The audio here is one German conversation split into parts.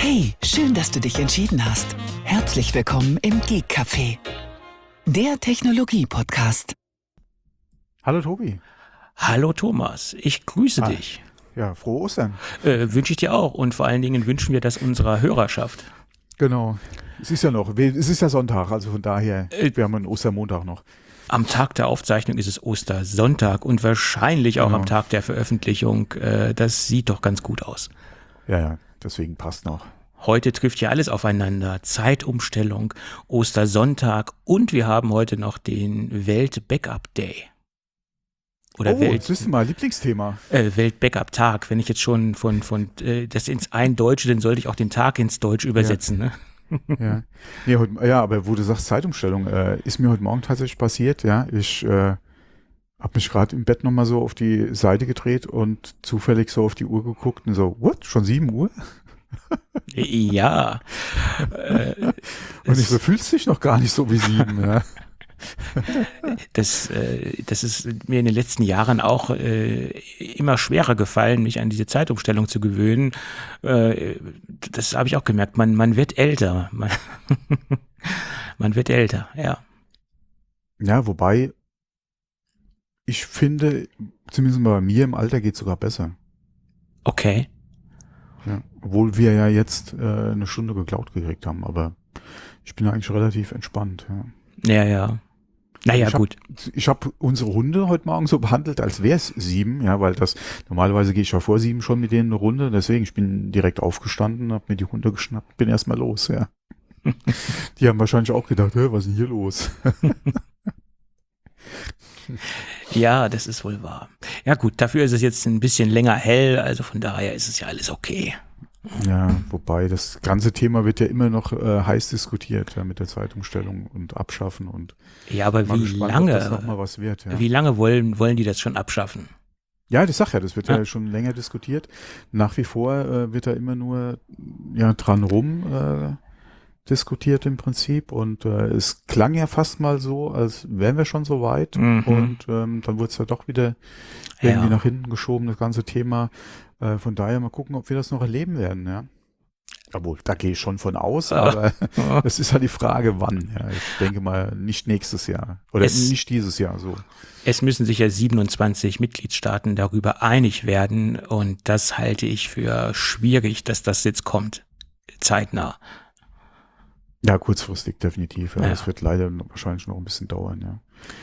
Hey, schön, dass du dich entschieden hast. Herzlich willkommen im Geek Café, der Technologie-Podcast. Hallo Tobi. Hallo Thomas, ich grüße dich. Ja, frohe Ostern. Wünsche ich dir auch und vor allen Dingen wünschen wir das unserer Hörerschaft. Genau. Es ist ja Sonntag, also von daher, wir haben einen Ostermontag noch. Am Tag der Aufzeichnung ist es Ostersonntag und wahrscheinlich auch am Tag der Veröffentlichung. Das sieht doch ganz gut aus. Ja, deswegen passt noch. Heute trifft ja alles aufeinander. Zeitumstellung, Ostersonntag und wir haben heute noch den Welt-Backup-Day. Oder das ist mal Lieblingsthema. Welt-Backup-Tag. Wenn ich jetzt schon von das ins Eindeutsche, dann sollte ich auch den Tag ins Deutsche übersetzen, ne? Ja. Nee, aber wo du sagst Zeitumstellung, ist mir heute Morgen tatsächlich passiert, ja. Ich habe mich gerade im Bett nochmal so auf die Seite gedreht und zufällig so auf die Uhr geguckt und so, what? Schon 7 Uhr? Ja. Und ich so, fühlst dich noch gar nicht so wie 7, ja. Das ist mir in den letzten Jahren auch immer schwerer gefallen, mich an diese Zeitumstellung zu gewöhnen. Das habe ich auch gemerkt. Man wird älter. Man wird älter, ja. Ja, wobei ich finde, zumindest bei mir im Alter geht es sogar besser. Okay. Ja, obwohl wir ja jetzt eine Stunde geklaut gekriegt haben, aber ich bin eigentlich relativ entspannt. Ja. Naja, gut. Ich habe unsere Hunde heute Morgen so behandelt, als wäre es 7, ja, weil normalerweise gehe ich ja vor 7 schon mit denen eine Runde, deswegen, ich bin direkt aufgestanden, habe mir die Hunde geschnappt, bin erstmal los, ja. Die haben wahrscheinlich auch gedacht, was ist denn hier los? Ja, das ist wohl wahr. Ja gut, dafür ist es jetzt ein bisschen länger hell, also von daher ist es ja alles okay. Ja, wobei das ganze Thema wird ja immer noch heiß diskutiert, ja, mit der Zeitumstellung und Abschaffen und ja, aber wie gespannt, lange? ob das noch mal was wird, ja. Wie lange wollen die das schon abschaffen? Ja, das wird ja schon länger diskutiert. Nach wie vor wird da immer nur dran rum diskutiert im Prinzip und es klang ja fast mal so, als wären wir schon so weit und dann wurde es ja doch wieder irgendwie nach hinten geschoben, das ganze Thema. Von daher mal gucken, ob wir das noch erleben werden, ja. Obwohl, da gehe ich schon von aus, aber es ist halt die Frage, wann. Ja, ich denke mal nicht nächstes Jahr oder nicht dieses Jahr so. Es müssen sich ja 27 Mitgliedstaaten darüber einig werden und das halte ich für schwierig, dass das jetzt kommt, zeitnah. Ja, kurzfristig definitiv. Ja. Das wird leider wahrscheinlich noch ein bisschen dauern, ja.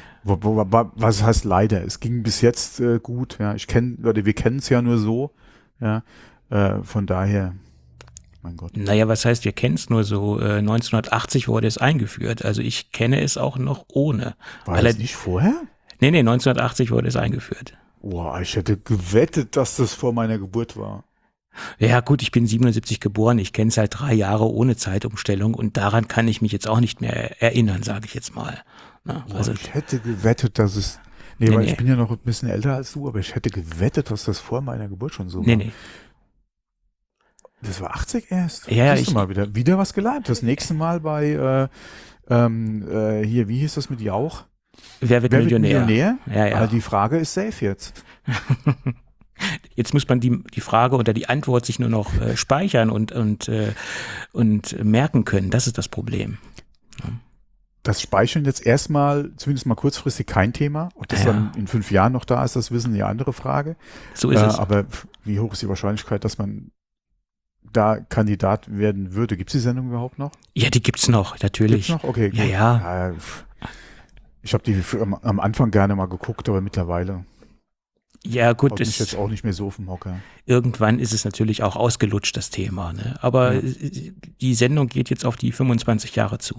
Was heißt leider? Es ging bis jetzt gut, ja. Wir kennen es ja nur so, ja. Von daher, mein Gott. Naja, was heißt, wir kennen es nur so? 1980 wurde es eingeführt. Also ich kenne es auch noch ohne. War das nicht vorher? Nee, 1980 wurde es eingeführt. Boah, ich hätte gewettet, dass das vor meiner Geburt war. Ja gut, ich bin 77 geboren. Ich kenne es halt 3 Jahre ohne Zeitumstellung und daran kann ich mich jetzt auch nicht mehr erinnern, sage ich jetzt mal. Na, also ich hätte gewettet, dass es... Nee, ich bin ja noch ein bisschen älter als du, aber ich hätte gewettet, dass das vor meiner Geburt schon so war. Nee. Das war 80 erst? Ja, ich mal wieder was gelernt. Das nächste Mal bei hier, wie hieß das mit Jauch? Wer wird Millionär? Ja. Aber die Frage ist safe jetzt. Jetzt muss man die Frage oder die Antwort sich nur noch speichern und merken können. Das ist das Problem. Ja. Das Speichern jetzt erstmal, zumindest mal kurzfristig kein Thema. Ob das dann in 5 Jahren noch da ist, das wissen die andere Frage. So ist es. Aber wie hoch ist die Wahrscheinlichkeit, dass man da Kandidat werden würde? Gibt es die Sendung überhaupt noch? Ja, die gibt's noch, natürlich. Gibt's noch? Okay, gut. Ja. Ich habe die am Anfang gerne mal geguckt, aber mittlerweile gut, ist jetzt auch nicht mehr so auf dem Hocker. Irgendwann ist es natürlich auch ausgelutscht, das Thema. Ne? Aber die Sendung geht jetzt auf die 25 Jahre zu.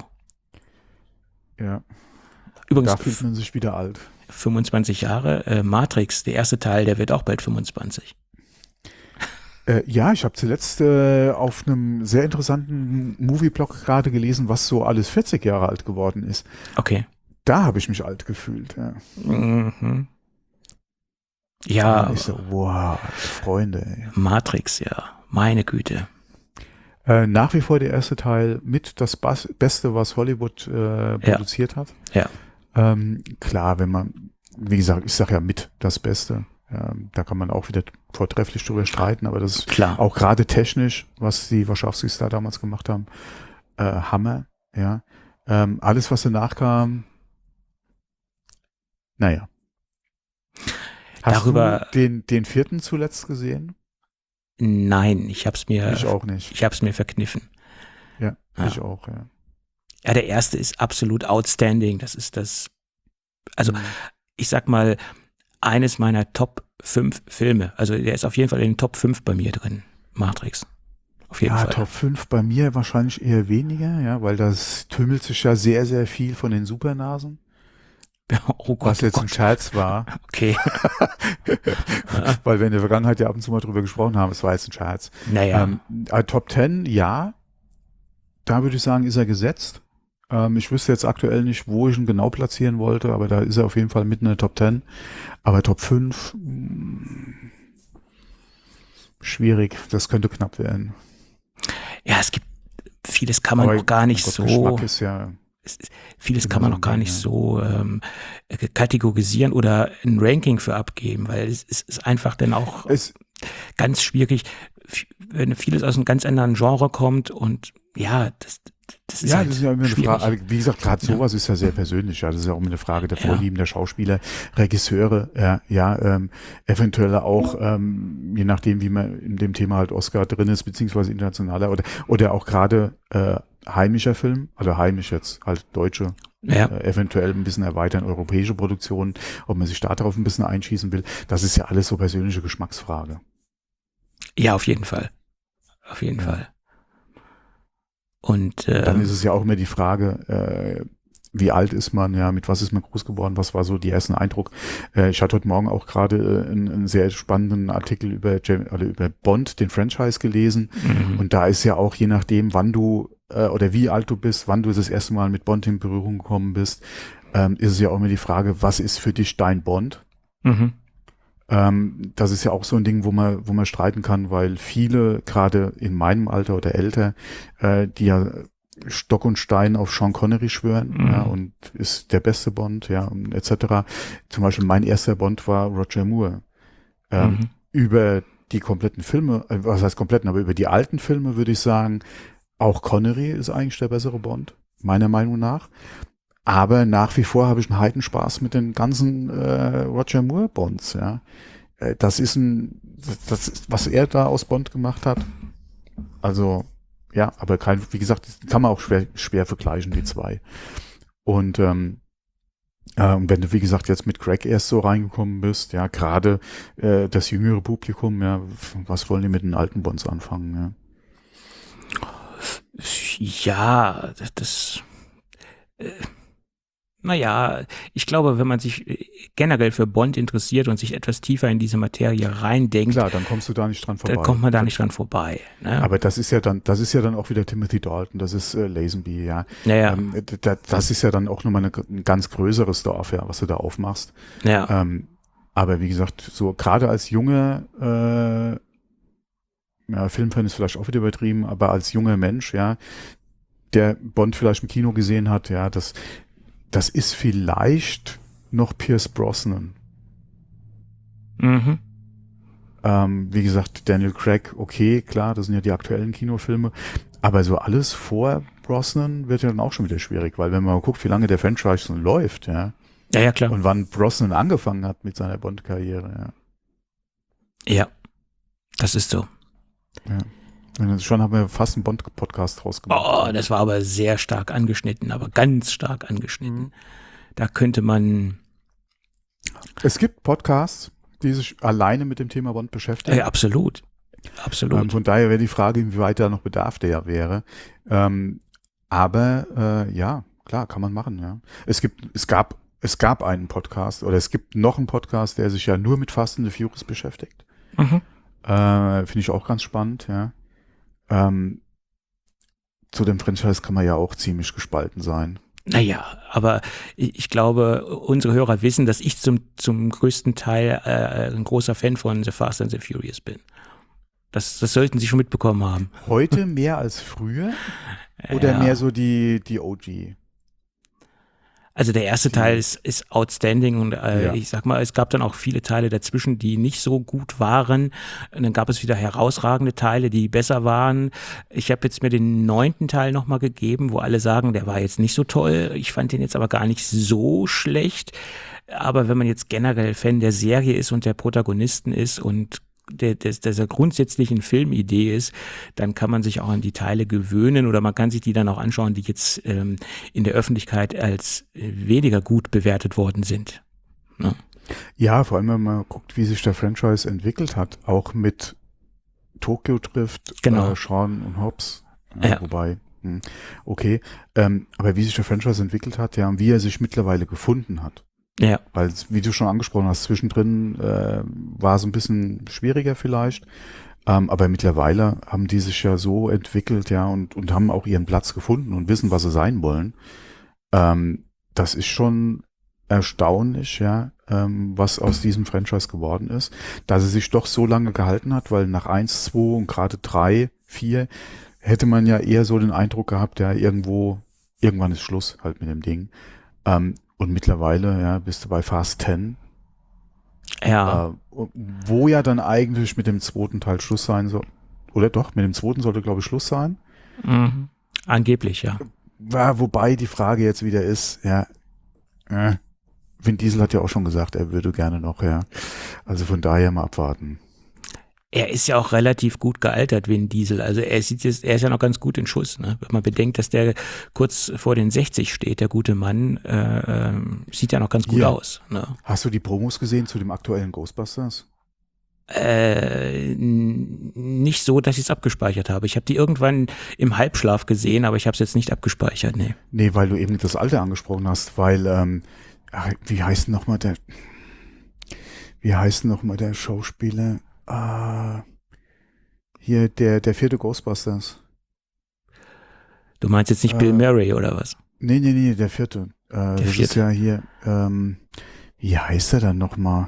Ja. Übrigens, da fühlt man sich wieder alt. 25 Jahre. Matrix, der erste Teil, der wird auch bald 25. Ja, ich habe zuletzt auf einem sehr interessanten Movie-Blog gerade gelesen, was so alles 40 Jahre alt geworden ist. Okay. Da habe ich mich alt gefühlt. Ja. Mhm. Ja. Ich so, wow, Freunde. Ey. Matrix, ja. Meine Güte. Nach wie vor der erste Teil mit das Beste, was Hollywood produziert hat. Ja. Klar, wenn man, wie gesagt, ich sage ja mit das Beste. Da kann man auch wieder vortrefflich drüber streiten, aber das ist Klar. auch gerade technisch, was die Wachowskis da damals gemacht haben, Hammer, ja. Alles, was danach kam, naja. Hast Darüber, du den vierten zuletzt gesehen? nein, ich habe Ich auch nicht. es mir verkniffen. Ja, Ja. ich auch, ja. Ja, der erste ist absolut outstanding. Das ist das, also Mhm. ich sag mal, eines meiner Top 5 Filme. Also der ist auf jeden Fall in den Top 5 bei mir drin. Matrix. Auf jeden Ja, Fall. Top 5 bei mir wahrscheinlich eher weniger, ja, weil das tümmelt sich ja sehr, sehr viel von den Supernasen, Oh Gott, was jetzt ein Scherz war, Okay. weil wir in der Vergangenheit ja ab und zu mal drüber gesprochen haben, es war jetzt ein Scherz. Naja. Top 10, ja, da würde ich sagen, ist er gesetzt. Ich wüsste jetzt aktuell nicht, wo ich ihn genau platzieren wollte, aber da ist er auf jeden Fall mitten in der Top 10. Aber Top 5, schwierig, das könnte knapp werden. Ja, es gibt vieles kann man Aber auch gar nicht Gott, so. Geschmack ist ja Vieles immer kann man so auch ein gar Ding, nicht ja. so kategorisieren oder ein Ranking für abgeben, weil es ist einfach dann auch Es, ganz schwierig, wenn vieles aus einem ganz anderen Genre kommt und ja, das ist ja, halt das ist ja immer eine schwierig. Frage. Aber wie gesagt, gerade sowas ist ja sehr persönlich. Ja, das ist ja auch immer eine Frage der Ja. Vorlieben der Schauspieler, Regisseure, eventuell auch, je nachdem, wie man in dem Thema halt Oscar drin ist, beziehungsweise internationaler oder auch gerade heimischer Film, also heimisch jetzt halt deutsche, Ja, eventuell ein bisschen erweitern, europäische Produktionen, ob man sich da drauf ein bisschen einschießen will. Das ist ja alles so persönliche Geschmacksfrage. ja, auf jeden Fall. Auf jeden Ja. Fall. Und Dann ist es ja auch immer die Frage, wie alt ist man, ja, mit was ist man groß geworden, was war so die ersten Eindruck. Ich hatte heute Morgen auch gerade einen sehr spannenden Artikel über Bond, den Franchise gelesen. Und da ist ja auch je nachdem, wann du oder wie alt du bist, wann du das erste Mal mit Bond in Berührung gekommen bist, ist es ja auch immer die Frage, was ist für dich dein Bond? Das ist ja auch so ein Ding, wo man streiten kann, weil viele, gerade in meinem Alter oder älter, die ja Stock und Stein auf Sean Connery schwören, ja, und ist der beste Bond, ja, und etc. Zum Beispiel mein erster Bond war Roger Moore. Über die kompletten Filme, was heißt kompletten, aber über die alten Filme würde ich sagen, auch Connery ist eigentlich der bessere Bond, meiner Meinung nach. Aber nach wie vor habe ich einen Heidenspaß mit den ganzen Roger Moore Bonds, ja. Das ist was er da aus Bond gemacht hat. Also, ja, aber wie gesagt, das kann man auch schwer vergleichen, die zwei. Und wenn du, wie gesagt, jetzt mit Craig erst so reingekommen bist, ja, gerade das jüngere Publikum, ja, was wollen die mit den alten Bonds anfangen, ja? ja, naja, ich glaube, wenn man sich generell für Bond interessiert und sich etwas tiefer in diese Materie reindenkt, Klar, dann kommst du da nicht dran vorbei. dann kommt man da nicht dran vorbei. Ne? Aber das ist ja dann auch wieder Timothy Dalton, das ist Lazenby, ja. Naja, Das ist ja dann auch nochmal ein ganz größeres Dorf, ja, was du da aufmachst. ja, Aber wie gesagt, so gerade als junger Filmfan ist vielleicht auch wieder übertrieben, aber als junger Mensch, ja, der Bond vielleicht im Kino gesehen hat, ja, das ist vielleicht noch Pierce Brosnan. Wie gesagt, Daniel Craig, okay, klar, das sind ja die aktuellen Kinofilme, aber so alles vor Brosnan wird ja dann auch schon wieder schwierig, weil wenn man mal guckt, wie lange der Franchise schon läuft, ja, ja, klar. und wann Brosnan angefangen hat mit seiner Bond-Karriere, ja. Ja, das ist so. Ja. Und schon haben wir fast einen Bond-Podcast rausgemacht. Oh, das war aber sehr stark angeschnitten, aber ganz stark angeschnitten. Da könnte man. Es gibt Podcasts, die sich alleine mit dem Thema Bond beschäftigen. Absolut. Absolut. Von daher wäre die Frage, inwieweit da noch Bedarf der wäre. Aber ja, klar, kann man machen, ja. Es gab einen Podcast oder es gibt noch einen Podcast, der sich ja nur mit Fast and the Furious beschäftigt. Finde ich auch ganz spannend, ja. Zu dem Franchise kann man ja auch ziemlich gespalten sein. Naja, aber ich glaube, unsere Hörer wissen, dass ich zum größten Teil ein großer Fan von The Fast and the Furious bin. Das sollten Sie schon mitbekommen haben. Heute mehr als früher oder Ja. mehr so die OG? Also der erste Teil ist outstanding und Ja. ich sag mal, es gab dann auch viele Teile dazwischen, die nicht so gut waren. Und dann gab es wieder herausragende Teile, die besser waren. Ich habe jetzt mir den 9. Teil nochmal gegeben, wo alle sagen, der war jetzt nicht so toll. Ich fand den jetzt aber gar nicht so schlecht. Aber wenn man jetzt generell Fan der Serie ist und der Protagonisten ist und dieser grundsätzlichen Filmidee ist, dann kann man sich auch an die Teile gewöhnen oder man kann sich die dann auch anschauen, die jetzt in der Öffentlichkeit als weniger gut bewertet worden sind. Ne? Ja, vor allem, wenn man guckt, wie sich der Franchise entwickelt hat, auch mit Tokyo Drift, Genau. Shaun und Hobbs, Ja. wobei, okay, aber wie sich der Franchise entwickelt hat, ja, und wie er sich mittlerweile gefunden hat. Ja, Weil, wie du schon angesprochen hast, zwischendrin war es ein bisschen schwieriger vielleicht, aber mittlerweile haben die sich ja so entwickelt, ja, und haben auch ihren Platz gefunden und wissen, was sie sein wollen. Das ist schon erstaunlich, ja, was aus diesem Franchise geworden ist, dass es sich doch so lange gehalten hat, weil nach 1, 2 und gerade 3, 4 hätte man ja eher so den Eindruck gehabt, ja, irgendwann ist Schluss halt mit dem Ding. Und mittlerweile, ja, bist du bei Fast 10, ja, wo ja dann eigentlich mit dem 2. Teil Schluss sein soll. Oder doch, mit dem 2. sollte, glaube ich, Schluss sein. Angeblich, ja. Ja, wobei die Frage jetzt wieder ist, ja, Vin Diesel hat ja auch schon gesagt, er würde gerne noch, ja. Also von daher mal abwarten. Er ist ja auch relativ gut gealtert, Vin Diesel. Also er ist ja noch ganz gut in Schuss. Ne? Wenn man bedenkt, dass der kurz vor den 60 steht, der gute Mann, sieht ja noch ganz gut Hier. aus. Ne? Hast du die Promos gesehen zu dem aktuellen Ghostbusters? Nicht so, dass ich es abgespeichert habe. Ich habe die irgendwann im Halbschlaf gesehen, aber ich habe es jetzt nicht abgespeichert. Nee. Nee, weil du eben das Alter angesprochen hast, weil, wie heißt nochmal der Schauspieler? Hier, der 4. Ghostbusters. Du meinst jetzt nicht Bill Murray oder was? Nee, der 4. Das 4. ist ja hier, wie heißt er dann nochmal?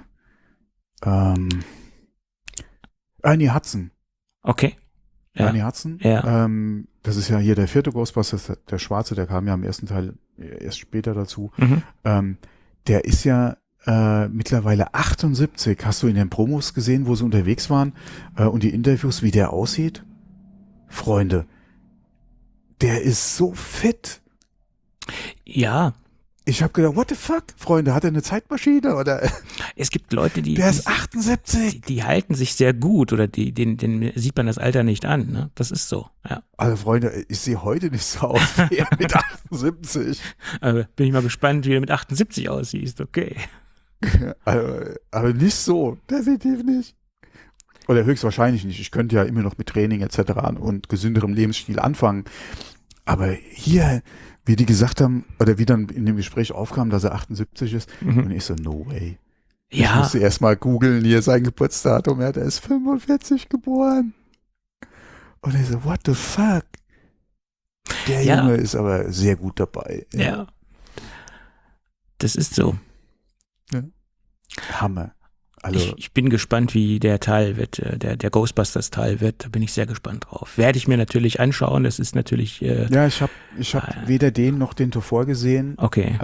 Ernie Hudson. Okay. Ja. Ernie Hudson. Ja. Das ist ja hier der 4. Ghostbusters, der Schwarze, der kam ja im ersten Teil erst später dazu. Der ist ja mittlerweile 78. Hast du in den Promos gesehen, wo sie unterwegs waren und die Interviews, wie der aussieht? Freunde, der ist so fit. Ja. Ich habe gedacht, what the fuck, Freunde, hat er eine Zeitmaschine oder? Es gibt Leute, Der ist 78. die halten sich sehr gut oder denen sieht man das Alter nicht an. Ne? Das ist so. Ja. Also Freunde, ich sehe heute nicht so aus wie er mit 78. Bin ich mal gespannt, wie er mit 78 aussieht. Okay. Aber nicht so, definitiv nicht. Oder höchstwahrscheinlich nicht. Ich könnte ja immer noch mit Training etc. und gesünderem Lebensstil anfangen. Aber hier, wie die gesagt haben, oder wie dann in dem Gespräch aufkam, dass er 78 ist, und ich so, no way. Ich Ja. musste erst mal googeln, hier sein Geburtsdatum, ja, der ist 45 geboren. Und ich so, what the fuck? Der Ja. Junge ist aber sehr gut dabei. Ja. Das ist so. Hammer. Also, Ich bin gespannt, wie der Teil wird, der Ghostbusters-Teil wird. Da bin ich sehr gespannt drauf. Werde ich mir natürlich anschauen. Das ist natürlich. ja, ich hab weder den noch den zuvor gesehen. Okay.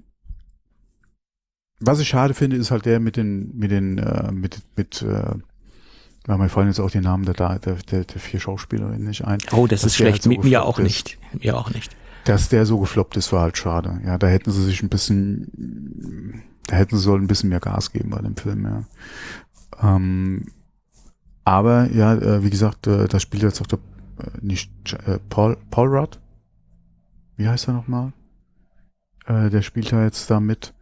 Was ich schade finde, ist halt der mir fallen jetzt auch die Namen der 4 Schauspielerinnen nicht ein. Oh, das dass ist der schlecht. halt so Mir auch gefloppt nicht. Mir auch nicht. Dass der so gefloppt ist, war halt schade. Ja, da hätten sie sich ein bisschen mehr Gas geben bei dem Film, ja. Aber ja, wie gesagt, das spielt jetzt auch Paul Rudd. Wie heißt er nochmal? Der spielt ja jetzt da mit.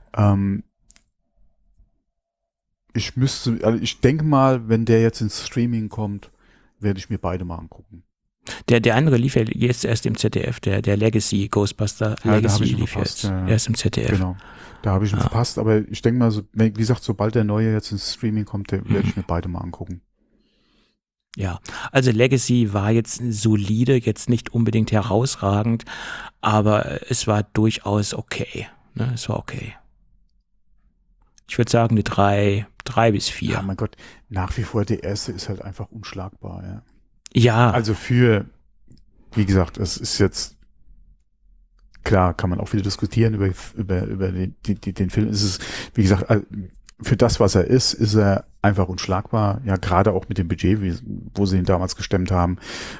Ich denke mal, wenn der jetzt ins Streaming kommt, werde ich mir beide mal angucken. Der andere lief ja jetzt erst im ZDF, der Legacy Ghostbuster Ja, da Legacy hab ich ihn lief verpasst, jetzt ja. erst im ZDF. Genau. Da habe ich ihn verpasst, aber ich denke mal, wie gesagt, sobald der neue jetzt ins Streaming kommt, werde ich mir beide mal angucken. Ja, also Legacy war jetzt solide, jetzt nicht unbedingt herausragend, aber es war durchaus okay. Ne? Es war okay. Ich würde sagen, eine 3 bis 4. Ja, mein Gott, nach wie vor der erste ist halt einfach unschlagbar, ja. Ja, Also wie gesagt, es ist jetzt klar, kann man auch wieder diskutieren über den Film. Es ist, wie gesagt, für das, was er ist er einfach unschlagbar. Ja, gerade auch mit dem Budget, wo sie ihn damals gestemmt haben.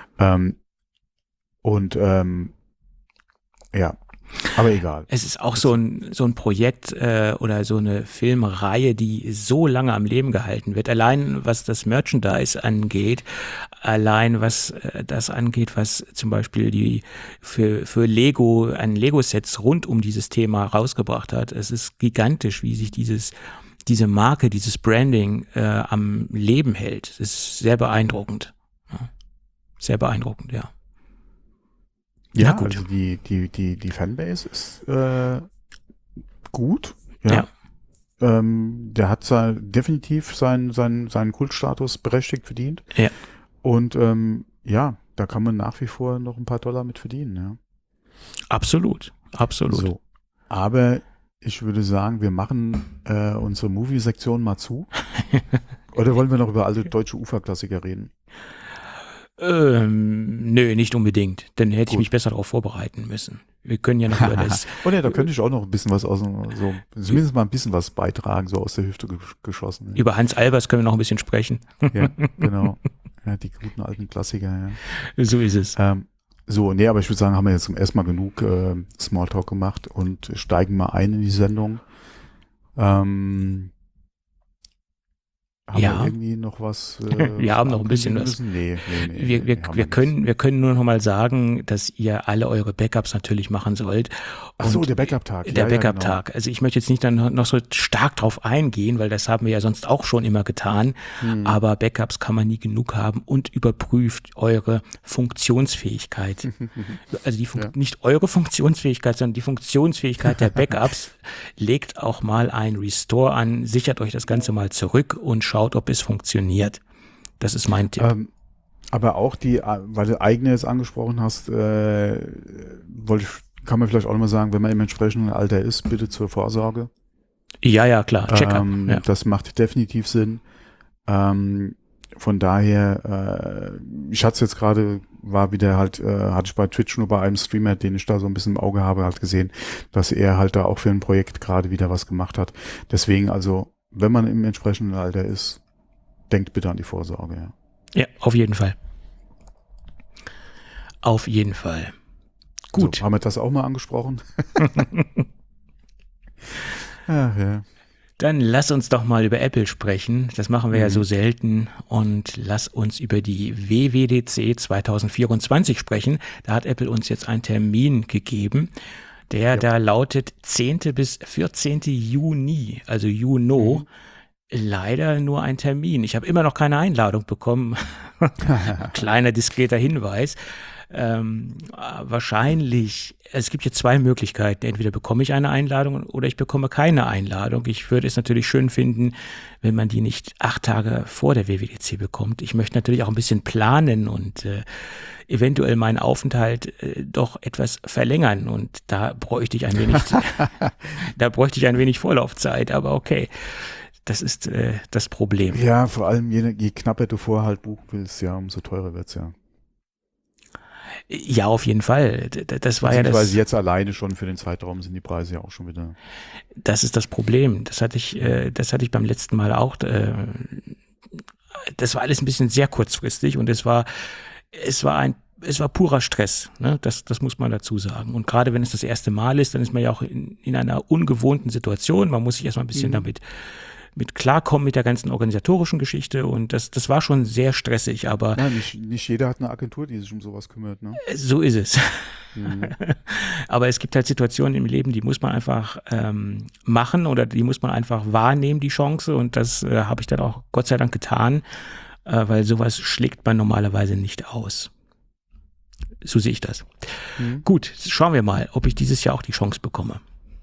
Ja, aber egal. Es ist auch so ein Projekt oder so eine Filmreihe, die so lange am Leben gehalten wird. Allein was das Merchandise angeht, allein was das angeht, was zum Beispiel für Lego, ein Lego-Sets rund um dieses Thema rausgebracht hat. Es ist gigantisch, wie sich diese Marke, dieses Branding am Leben hält. Es ist sehr beeindruckend. Ja. Sehr beeindruckend, ja. Ja, gut. Also die Fanbase ist gut. Ja. Der hat definitiv seinen Kultstatus berechtigt verdient. Ja. Und da kann man nach wie vor noch ein paar Dollar mit verdienen. Ja. Absolut. So. Aber ich würde sagen, wir machen unsere Movie-Sektion mal zu. Oder wollen wir noch über alte deutsche Uferklassiker reden? Nö, nicht unbedingt. Dann hätte ich mich besser darauf vorbereiten müssen. Wir können ja noch über das. Oh ne, da könnte ich auch noch ein bisschen was zumindest mal ein bisschen was beitragen, so aus der Hüfte geschossen. Ja. Über Hans Albers können wir noch ein bisschen sprechen. Ja, genau. Ja, die guten alten Klassiker, ja. So ist es. Aber ich würde sagen, haben wir jetzt zum ersten Mal genug Smalltalk gemacht und steigen mal ein in die Sendung. Haben wir irgendwie noch was? Wir haben noch ein bisschen was. Nee, wir können nur noch mal sagen, dass ihr alle eure Backups natürlich machen sollt. Ach so, der Backup-Tag. Der Backup-Tag. Genau. Also ich möchte jetzt nicht dann noch so stark drauf eingehen, weil das haben wir ja sonst auch schon immer getan. Aber Backups kann man nie genug haben und überprüft eure Funktionsfähigkeit. Also nicht eure Funktionsfähigkeit, sondern die Funktionsfähigkeit der Backups. Legt auch mal ein Restore an, sichert euch das Ganze mal zurück und schaut, ob es funktioniert. Das ist mein Tipp. Aber auch weil du eigene jetzt angesprochen hast, kann man vielleicht auch nochmal sagen, wenn man im entsprechenden Alter ist, bitte zur Vorsorge. Ja, klar. Check-up. Das macht definitiv Sinn. Von daher, ich hatte es jetzt gerade, hatte ich bei Twitch nur bei einem Streamer, den ich da so ein bisschen im Auge habe, halt gesehen, dass er halt da auch für ein Projekt gerade wieder was gemacht hat. Deswegen also, wenn man im entsprechenden Alter ist, denkt bitte an die Vorsorge. Ja, ja, auf jeden Fall. Auf jeden Fall. Gut. So, haben wir das auch mal angesprochen? Ach, ja. Dann lass uns doch mal über Apple sprechen. Das machen wir ja so selten. Und lass uns über die WWDC 2024 sprechen. Da hat Apple uns jetzt einen Termin gegeben. Da lautet 10. bis 14. Juni, also Juno. Leider nur ein Termin. Ich habe immer noch keine Einladung bekommen. Kleiner diskreter Hinweis. Wahrscheinlich, es gibt jetzt zwei Möglichkeiten. Entweder bekomme ich eine Einladung oder ich bekomme keine Einladung. Ich würde es natürlich schön finden, wenn man die nicht 8 Tage vor der WWDC bekommt. Ich möchte natürlich auch ein bisschen planen und eventuell meinen Aufenthalt doch etwas verlängern. Und da bräuchte ich ein wenig Vorlaufzeit, aber okay. Das ist das Problem. Ja, vor allem je knapper du vorher halt buchen willst, ja, umso teurer wird's ja. Ja, auf jeden Fall. Das war ja das. Weil jetzt alleine schon für den Zeitraum sind die Preise ja auch schon wieder. Das ist das Problem. Das hatte ich beim letzten Mal auch. Das war alles ein bisschen sehr kurzfristig und es war purer Stress. Ne? Das muss man dazu sagen. Und gerade wenn es das erste Mal ist, dann ist man ja auch in einer ungewohnten Situation. Man muss sich erstmal ein bisschen damit klarkommen mit der ganzen organisatorischen Geschichte und das war schon sehr stressig, aber ja, nicht jeder hat eine Agentur, die sich um sowas kümmert, ne? So ist es. Aber es gibt halt Situationen im Leben, die muss man einfach machen oder die muss man einfach wahrnehmen, die Chance, und das habe ich dann auch Gott sei Dank getan, weil sowas schlägt man normalerweise nicht aus. So sehe ich das. Gut, schauen wir mal, ob ich dieses Jahr auch die Chance bekomme.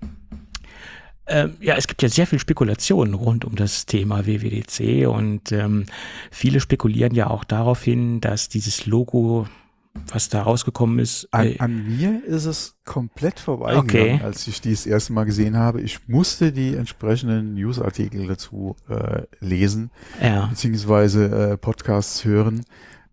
Ja, es gibt ja sehr viel Spekulation rund um das Thema WWDC und viele spekulieren ja auch darauf hin, dass dieses Logo, was da rausgekommen ist. An mir ist es komplett vorbeigegangen, als ich die das erste Mal gesehen habe. Ich musste die entsprechenden Newsartikel dazu lesen, beziehungsweise Podcasts hören.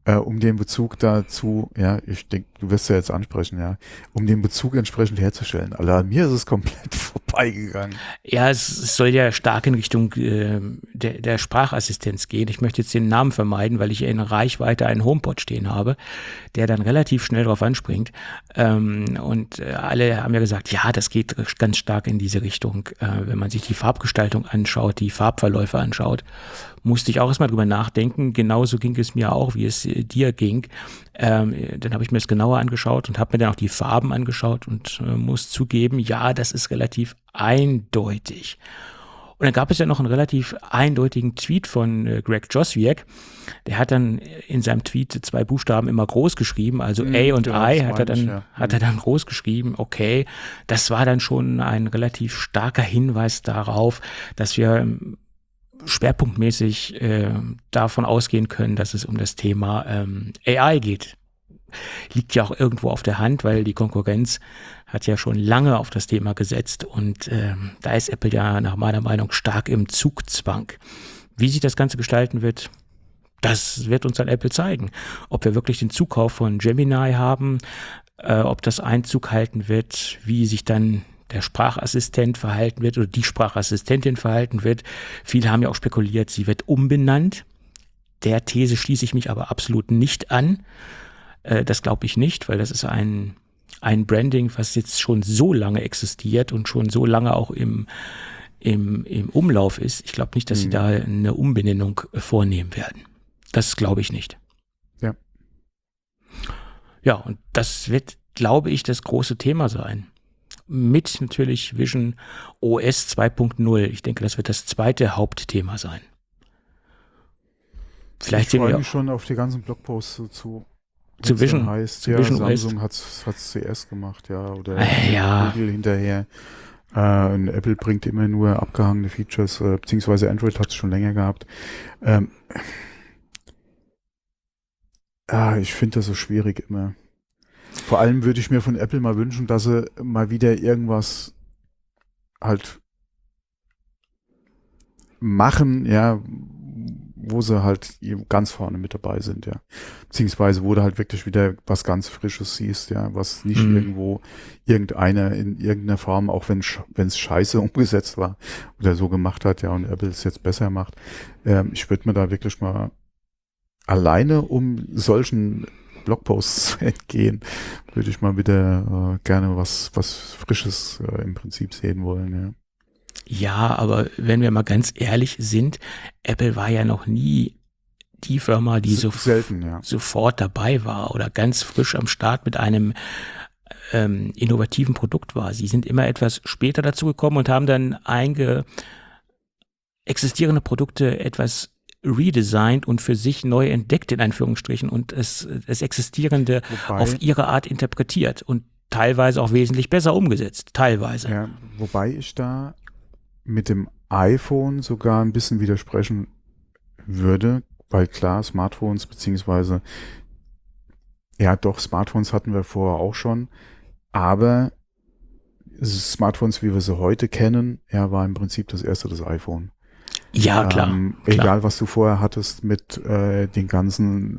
um den Bezug dazu, ja, ich denke, du wirst ja jetzt ansprechen, ja, um den Bezug entsprechend herzustellen. Also an mir ist es komplett vorbeigegangen. Ja, es soll ja stark in Richtung der Sprachassistenz gehen. Ich möchte jetzt den Namen vermeiden, weil ich in Reichweite einen HomePod stehen habe, der dann relativ schnell drauf anspringt. Und alle haben ja gesagt, ja, das geht ganz stark in diese Richtung. Wenn man sich die Farbgestaltung anschaut, die Farbverläufe anschaut, musste ich auch erstmal drüber nachdenken. Genauso ging es mir auch, wie es dir ging. Dann habe ich mir das genauer angeschaut und habe mir dann auch die Farben angeschaut und muss zugeben, ja, das ist relativ eindeutig. Und dann gab es ja noch einen relativ eindeutigen Tweet von Greg Joswiak. Der hat dann in seinem Tweet 2 Buchstaben immer groß geschrieben, also A und I hat er dann groß geschrieben. Okay, das war dann schon ein relativ starker Hinweis darauf, dass wir schwerpunktmäßig davon ausgehen können, dass es um das Thema AI geht. Liegt ja auch irgendwo auf der Hand, weil die Konkurrenz hat ja schon lange auf das Thema gesetzt und da ist Apple ja nach meiner Meinung stark im Zugzwang. Wie sich das Ganze gestalten wird, das wird uns dann Apple zeigen. Ob wir wirklich den Zukauf von Gemini haben, ob das Einzug halten wird, wie sich dann der Sprachassistent verhalten wird oder die Sprachassistentin verhalten wird. Viele haben ja auch spekuliert, sie wird umbenannt. Der These schließe ich mich aber absolut nicht an. Das glaube ich nicht, weil das ist ein Branding, was jetzt schon so lange existiert und schon so lange auch im Umlauf ist. Ich glaube nicht, dass sie da eine Umbenennung vornehmen werden. Das glaube ich nicht. Ja. Ja, und das wird, glaube ich, das große Thema sein. Mit natürlich Vision OS 2.0. Ich denke, das wird das zweite Hauptthema sein. Vielleicht ich freue mich schon auf die ganzen Blogposts zu Vision. Heißt, zu ja, Vision Samsung hat es zuerst gemacht, ja, oder ja. Google hinterher. Und Apple bringt immer nur abgehangene Features, beziehungsweise Android hat es schon länger gehabt. Ich finde das so schwierig immer. Vor allem würde ich mir von Apple mal wünschen, dass sie mal wieder irgendwas halt machen, ja, wo sie halt ganz vorne mit dabei sind, ja. Beziehungsweise wo du halt wirklich wieder was ganz Frisches siehst, ja, was nicht irgendwo irgendeiner in irgendeiner Form, auch wenn es scheiße umgesetzt war oder so gemacht hat, ja, und Apple es jetzt besser macht. Ich würde mir da wirklich mal alleine um solchen Blogposts zu entgehen, würde ich mal wieder gerne was Frisches im Prinzip sehen wollen, ja. Ja, aber wenn wir mal ganz ehrlich sind, Apple war ja noch nie die Firma, die sofort dabei war oder ganz frisch am Start mit einem innovativen Produkt war. Sie sind immer etwas später dazu gekommen und haben dann existierende Produkte etwas redesigned und für sich neu entdeckt, in Anführungsstrichen, und das Existierende auf ihre Art interpretiert und teilweise auch wesentlich besser umgesetzt. Teilweise. Ja, wobei ich da mit dem iPhone sogar ein bisschen widersprechen würde, weil klar, Smartphones beziehungsweise Smartphones hatten wir vorher auch schon, aber Smartphones, wie wir sie heute kennen, war im Prinzip das iPhone. Ja, klar. Egal, was du vorher hattest mit den ganzen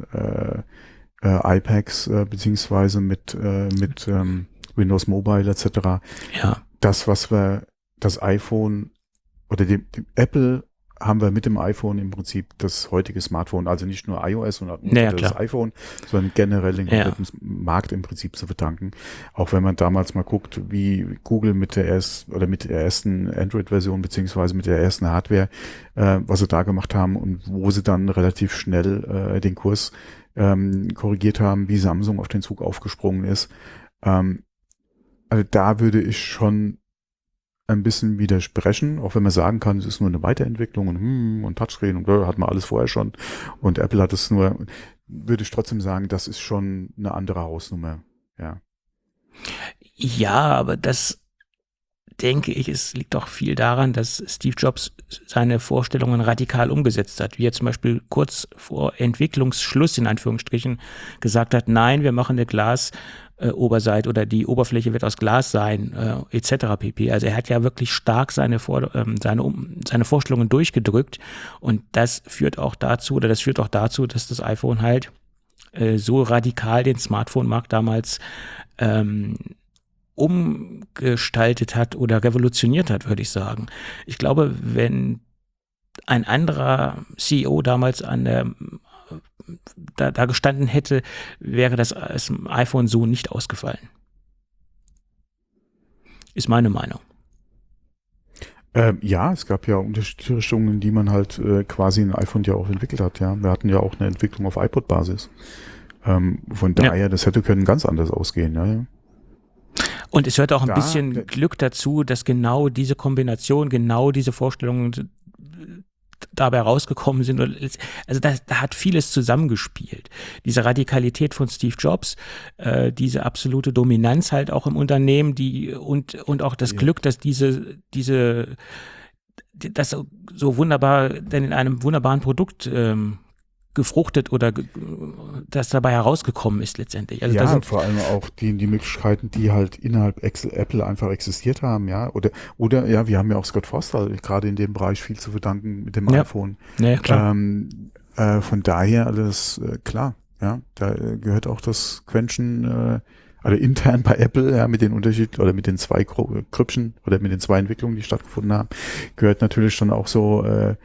iPads beziehungsweise mit Windows Mobile etc. Ja. Das iPhone oder dem Apple haben wir mit dem iPhone im Prinzip das heutige Smartphone, also nicht nur iOS und das iPhone, sondern generell den kompletten Markt im Prinzip zu verdanken. Auch wenn man damals mal guckt, wie Google mit der ersten Android-Version beziehungsweise mit der ersten Hardware, was sie da gemacht haben und wo sie dann relativ schnell den Kurs korrigiert haben, wie Samsung auf den Zug aufgesprungen ist. Also da würde ich schon ein bisschen widersprechen, auch wenn man sagen kann, es ist nur eine Weiterentwicklung und Touchscreen und hat man alles vorher schon und Apple hat es nur, würde ich trotzdem sagen, das ist schon eine andere Hausnummer, ja. Ja, aber das denke ich, es liegt auch viel daran, dass Steve Jobs seine Vorstellungen radikal umgesetzt hat, wie er zum Beispiel kurz vor Entwicklungsschluss in Anführungsstrichen gesagt hat, nein, wir machen eine Oberseite oder die Oberfläche wird aus Glas sein, etc. pp. Also er hat ja wirklich stark seine Vorstellungen durchgedrückt und das führt auch dazu, dass das iPhone halt so radikal den Smartphone-Markt damals umgestaltet hat oder revolutioniert hat, würde ich sagen. Ich glaube, wenn ein anderer CEO damals da gestanden hätte, wäre das iPhone so nicht ausgefallen. Ist meine Meinung. Ja, es gab ja unterschiedliche Richtungen, in die man halt quasi ein iPhone ja auch entwickelt hat. Ja, wir hatten ja auch eine Entwicklung auf iPod-Basis. Von daher, das hätte können ganz anders ausgehen. Ja. Und es gehört auch ein bisschen Glück dazu, dass genau diese Kombination, genau diese Vorstellungen dabei rausgekommen sind. Also da hat vieles zusammengespielt. Diese Radikalität von Steve Jobs, diese absolute Dominanz halt auch im Unternehmen, und auch das Glück, dass das so wunderbar denn in einem wunderbaren Produkt gefruchtet oder das dabei herausgekommen ist letztendlich. Also ja, vor allem auch die Möglichkeiten, die halt innerhalb Apple einfach existiert haben, ja. Oder ja, wir haben ja auch Scott Forstall gerade in dem Bereich viel zu verdanken mit dem iPhone. Ja, klar. Von daher alles klar, ja. Da gehört auch das Quäntchen also intern bei Apple, ja, mit den Unterschied oder mit den zwei Grüppchen oder mit den zwei Entwicklungen, die stattgefunden haben, gehört natürlich schon auch so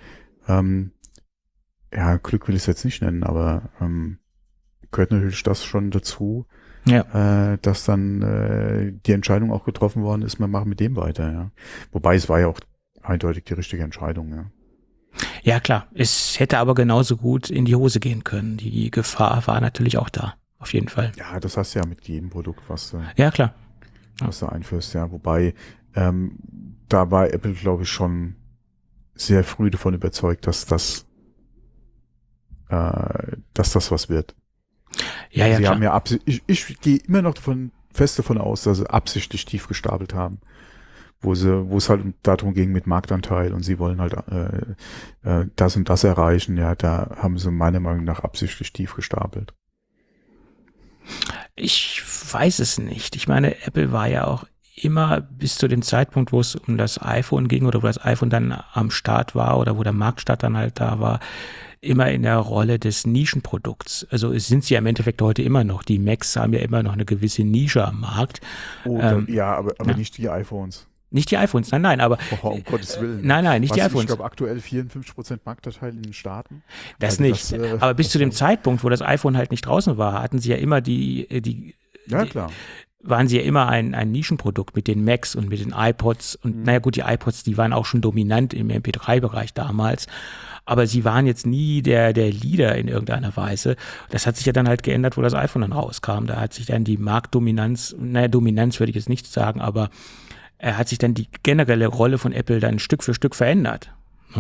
ja, Glück will ich es jetzt nicht nennen, aber gehört natürlich das schon dazu, dass dann die Entscheidung auch getroffen worden ist, wir machen mit dem weiter, ja. Wobei es war ja auch eindeutig die richtige Entscheidung, ja. Ja, klar. Es hätte aber genauso gut in die Hose gehen können. Die Gefahr war natürlich auch da, auf jeden Fall. Ja, das hast du ja mit jedem Produkt, was du einführst, ja. Wobei da war Apple, glaube ich, schon sehr früh davon überzeugt, dass das was wird. Ja, sie klar. haben ja ich gehe immer noch fest davon aus, dass sie absichtlich tief gestapelt haben, wo es halt darum ging mit Marktanteil und sie wollen halt das und das erreichen. Ja, da haben sie meiner Meinung nach absichtlich tief gestapelt. Ich weiß es nicht. Ich meine, Apple war ja auch immer bis zu dem Zeitpunkt, wo es um das iPhone ging oder wo das iPhone dann am Start war oder wo der Marktstart dann halt da war, immer in der Rolle des Nischenprodukts. Also es sind sie ja im Endeffekt heute immer noch. Die Macs haben ja immer noch eine gewisse Nische am Markt. Ja, aber nicht die iPhones. Nicht die iPhones, nein, aber um Gottes Willen. Nein, nicht die iPhones. Ich glaube aktuell 54% Marktanteil in den Staaten. Das also nicht. Aber bis zu dem Zeitpunkt, wo das iPhone halt nicht draußen war, hatten sie ja immer waren sie ja immer ein Nischenprodukt mit den Macs und mit den iPods. Und naja gut, die iPods, die waren auch schon dominant im MP3-Bereich damals. Aber sie waren jetzt nie der Leader in irgendeiner Weise. Das hat sich ja dann halt geändert, wo das iPhone dann rauskam. Da hat sich dann die Marktdominanz, Dominanz würde ich jetzt nicht sagen, aber hat sich dann die generelle Rolle von Apple dann Stück für Stück verändert.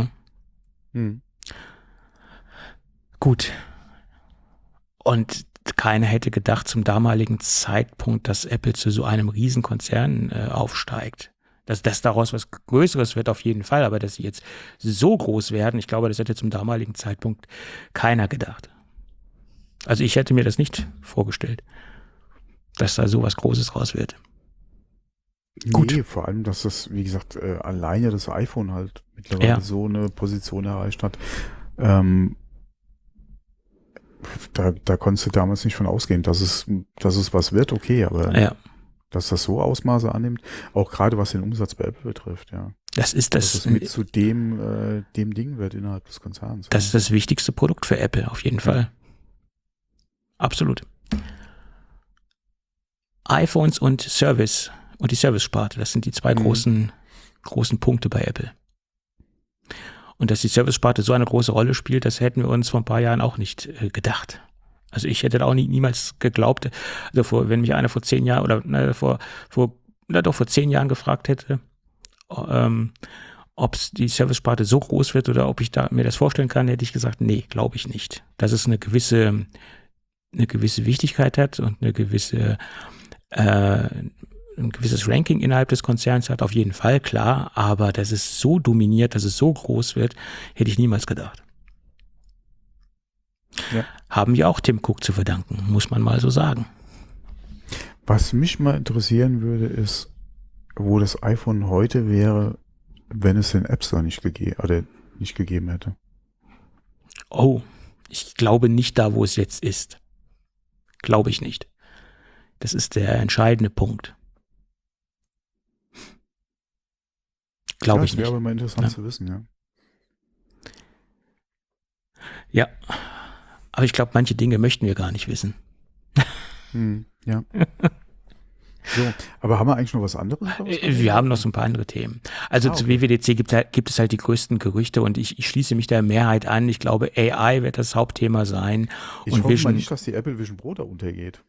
Gut. Und keiner hätte gedacht zum damaligen Zeitpunkt, dass Apple zu so einem Riesenkonzern aufsteigt. Dass das daraus was Größeres wird, auf jeden Fall, aber dass sie jetzt so groß werden, ich glaube, das hätte zum damaligen Zeitpunkt keiner gedacht. Also ich hätte mir das nicht vorgestellt, dass da so was Großes raus wird. Gut. Nee, vor allem, dass das, wie gesagt, alleine das iPhone halt mittlerweile so eine Position erreicht hat. Da konntest du damals nicht von ausgehen, dass es was wird, okay, aber dass das so Ausmaße annimmt, auch gerade was den Umsatz bei Apple betrifft, ja. Das ist das. Dass es mit zu dem Ding wird innerhalb des Konzerns. Das ist das wichtigste Produkt für Apple, auf jeden Fall. Absolut. iPhones und Service und die Service-Sparte, das sind die zwei großen Punkte bei Apple. Und dass die Service-Sparte so eine große Rolle spielt, das hätten wir uns vor ein paar Jahren auch nicht gedacht. Also ich hätte da auch niemals geglaubt, also wenn mich einer vor 10 Jahren oder vor 10 Jahren gefragt hätte, ob die Service-Sparte so groß wird oder ob ich mir das vorstellen kann, hätte ich gesagt, nee, glaube ich nicht. Dass es eine gewisse Wichtigkeit hat und ein gewisses Ranking innerhalb des Konzerns hat, auf jeden Fall, klar, aber dass es so dominiert, dass es so groß wird, hätte ich niemals gedacht. Ja. Haben wir auch Tim Cook zu verdanken, muss man mal so sagen. Was mich mal interessieren würde, ist, wo das iPhone heute wäre, wenn es den App Store nicht gegeben hätte. Oh, ich glaube nicht da, wo es jetzt ist. Glaube ich nicht. Das ist der entscheidende Punkt. Glaube ich Das nicht. wäre aber mal interessant zu wissen, ja. Ja, aber ich glaube, manche Dinge möchten wir gar nicht wissen. Ja. So, aber haben wir eigentlich noch was anderes? Wir haben noch so ein paar andere Themen. Also zu WWDC gibt es halt die größten Gerüchte und ich schließe mich der Mehrheit an. Ich glaube, AI wird das Hauptthema sein. Ich hoffe mal nicht, dass die Apple Vision Pro da untergeht.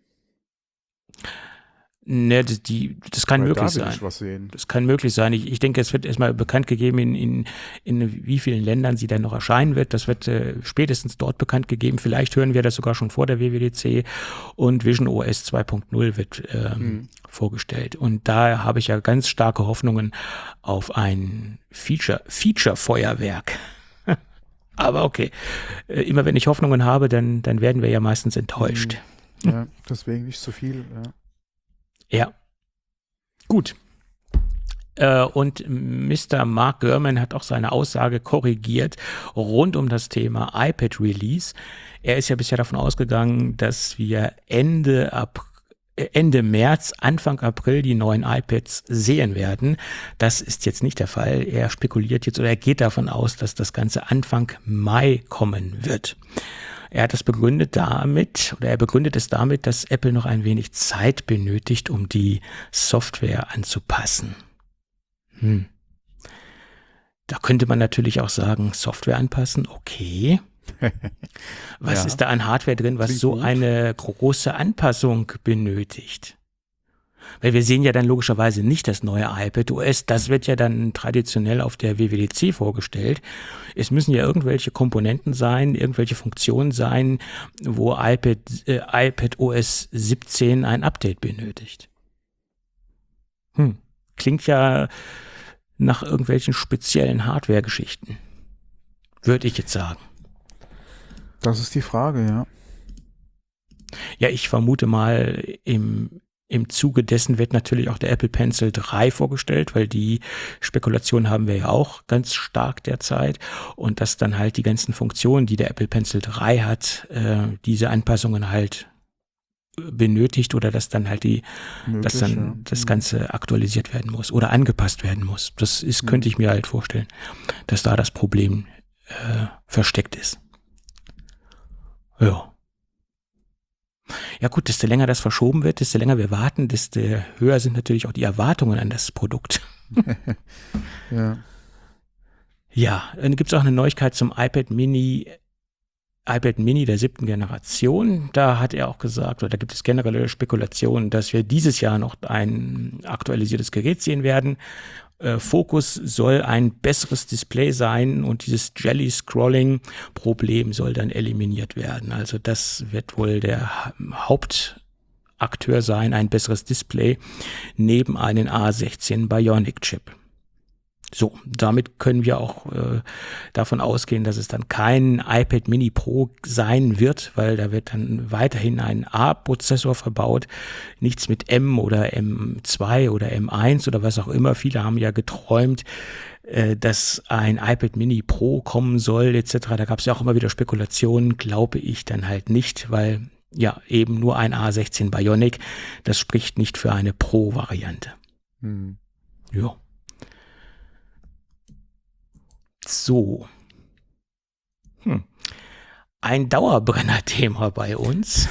Ne, das kann möglich sein. Das kann möglich sein. Ich denke, es wird erstmal bekannt gegeben, in wie vielen Ländern sie dann noch erscheinen wird. Das wird spätestens dort bekannt gegeben. Vielleicht hören wir das sogar schon vor der WWDC. Und Vision OS 2.0 wird vorgestellt. Und da habe ich ja ganz starke Hoffnungen auf ein Feature-Feuerwerk. Aber okay, immer wenn ich Hoffnungen habe, dann werden wir ja meistens enttäuscht. Ja, deswegen nicht zu viel, ja. Ja, gut. Und Mr. Mark Gurman hat auch seine Aussage korrigiert rund um das Thema iPad-Release. Er ist ja bisher davon ausgegangen, dass wir Ende März, Anfang April die neuen iPads sehen werden. Das ist jetzt nicht der Fall. Er spekuliert jetzt oder er geht davon aus, dass das Ganze Anfang Mai kommen wird. Er hat das begründet er begründet es damit, dass Apple noch ein wenig Zeit benötigt, um die Software anzupassen. Da könnte man natürlich auch sagen, Software anpassen, okay. Was ist da an Hardware drin, was so eine große Anpassung benötigt? Weil wir sehen ja dann logischerweise nicht das neue iPad OS, das wird ja dann traditionell auf der WWDC vorgestellt. Es müssen ja irgendwelche Komponenten sein, irgendwelche Funktionen sein, wo iPad OS 17 ein Update benötigt. Klingt ja nach irgendwelchen speziellen Hardware-Geschichten, würde ich jetzt sagen. Das ist die Frage, ja. Ja, ich vermute mal, im Zuge dessen wird natürlich auch der Apple Pencil 3 vorgestellt, weil die Spekulation haben wir ja auch ganz stark derzeit und dass dann halt die ganzen Funktionen, die der Apple Pencil 3 hat, diese Anpassungen halt benötigt oder dass dann halt das Ganze aktualisiert werden muss oder angepasst werden muss. Das könnte ich mir halt vorstellen, dass da das Problem versteckt ist. Ja. Ja gut, desto länger das verschoben wird, desto länger wir warten, desto höher sind natürlich auch die Erwartungen an das Produkt. Ja. Ja, dann gibt es auch eine Neuigkeit zum iPad Mini der 7. Generation. Da hat er auch gesagt, oder da gibt es generelle Spekulationen, dass wir dieses Jahr noch ein aktualisiertes Gerät sehen werden. Fokus soll ein besseres Display sein und dieses Jelly-Scrolling-Problem soll dann eliminiert werden. Also das wird wohl der Hauptakteur sein, ein besseres Display neben einem A16 Bionic-Chip. So, damit können wir auch davon ausgehen, dass es dann kein iPad Mini Pro sein wird, weil da wird dann weiterhin ein A-Prozessor verbaut, nichts mit M oder M2 oder M1 oder was auch immer. Viele haben ja geträumt, dass ein iPad Mini Pro kommen soll etc. Da gab es ja auch immer wieder Spekulationen, glaube ich dann halt nicht, weil ja eben nur ein A16 Bionic, das spricht nicht für eine Pro-Variante. Ja. So. Ein Dauerbrenner-Thema bei uns.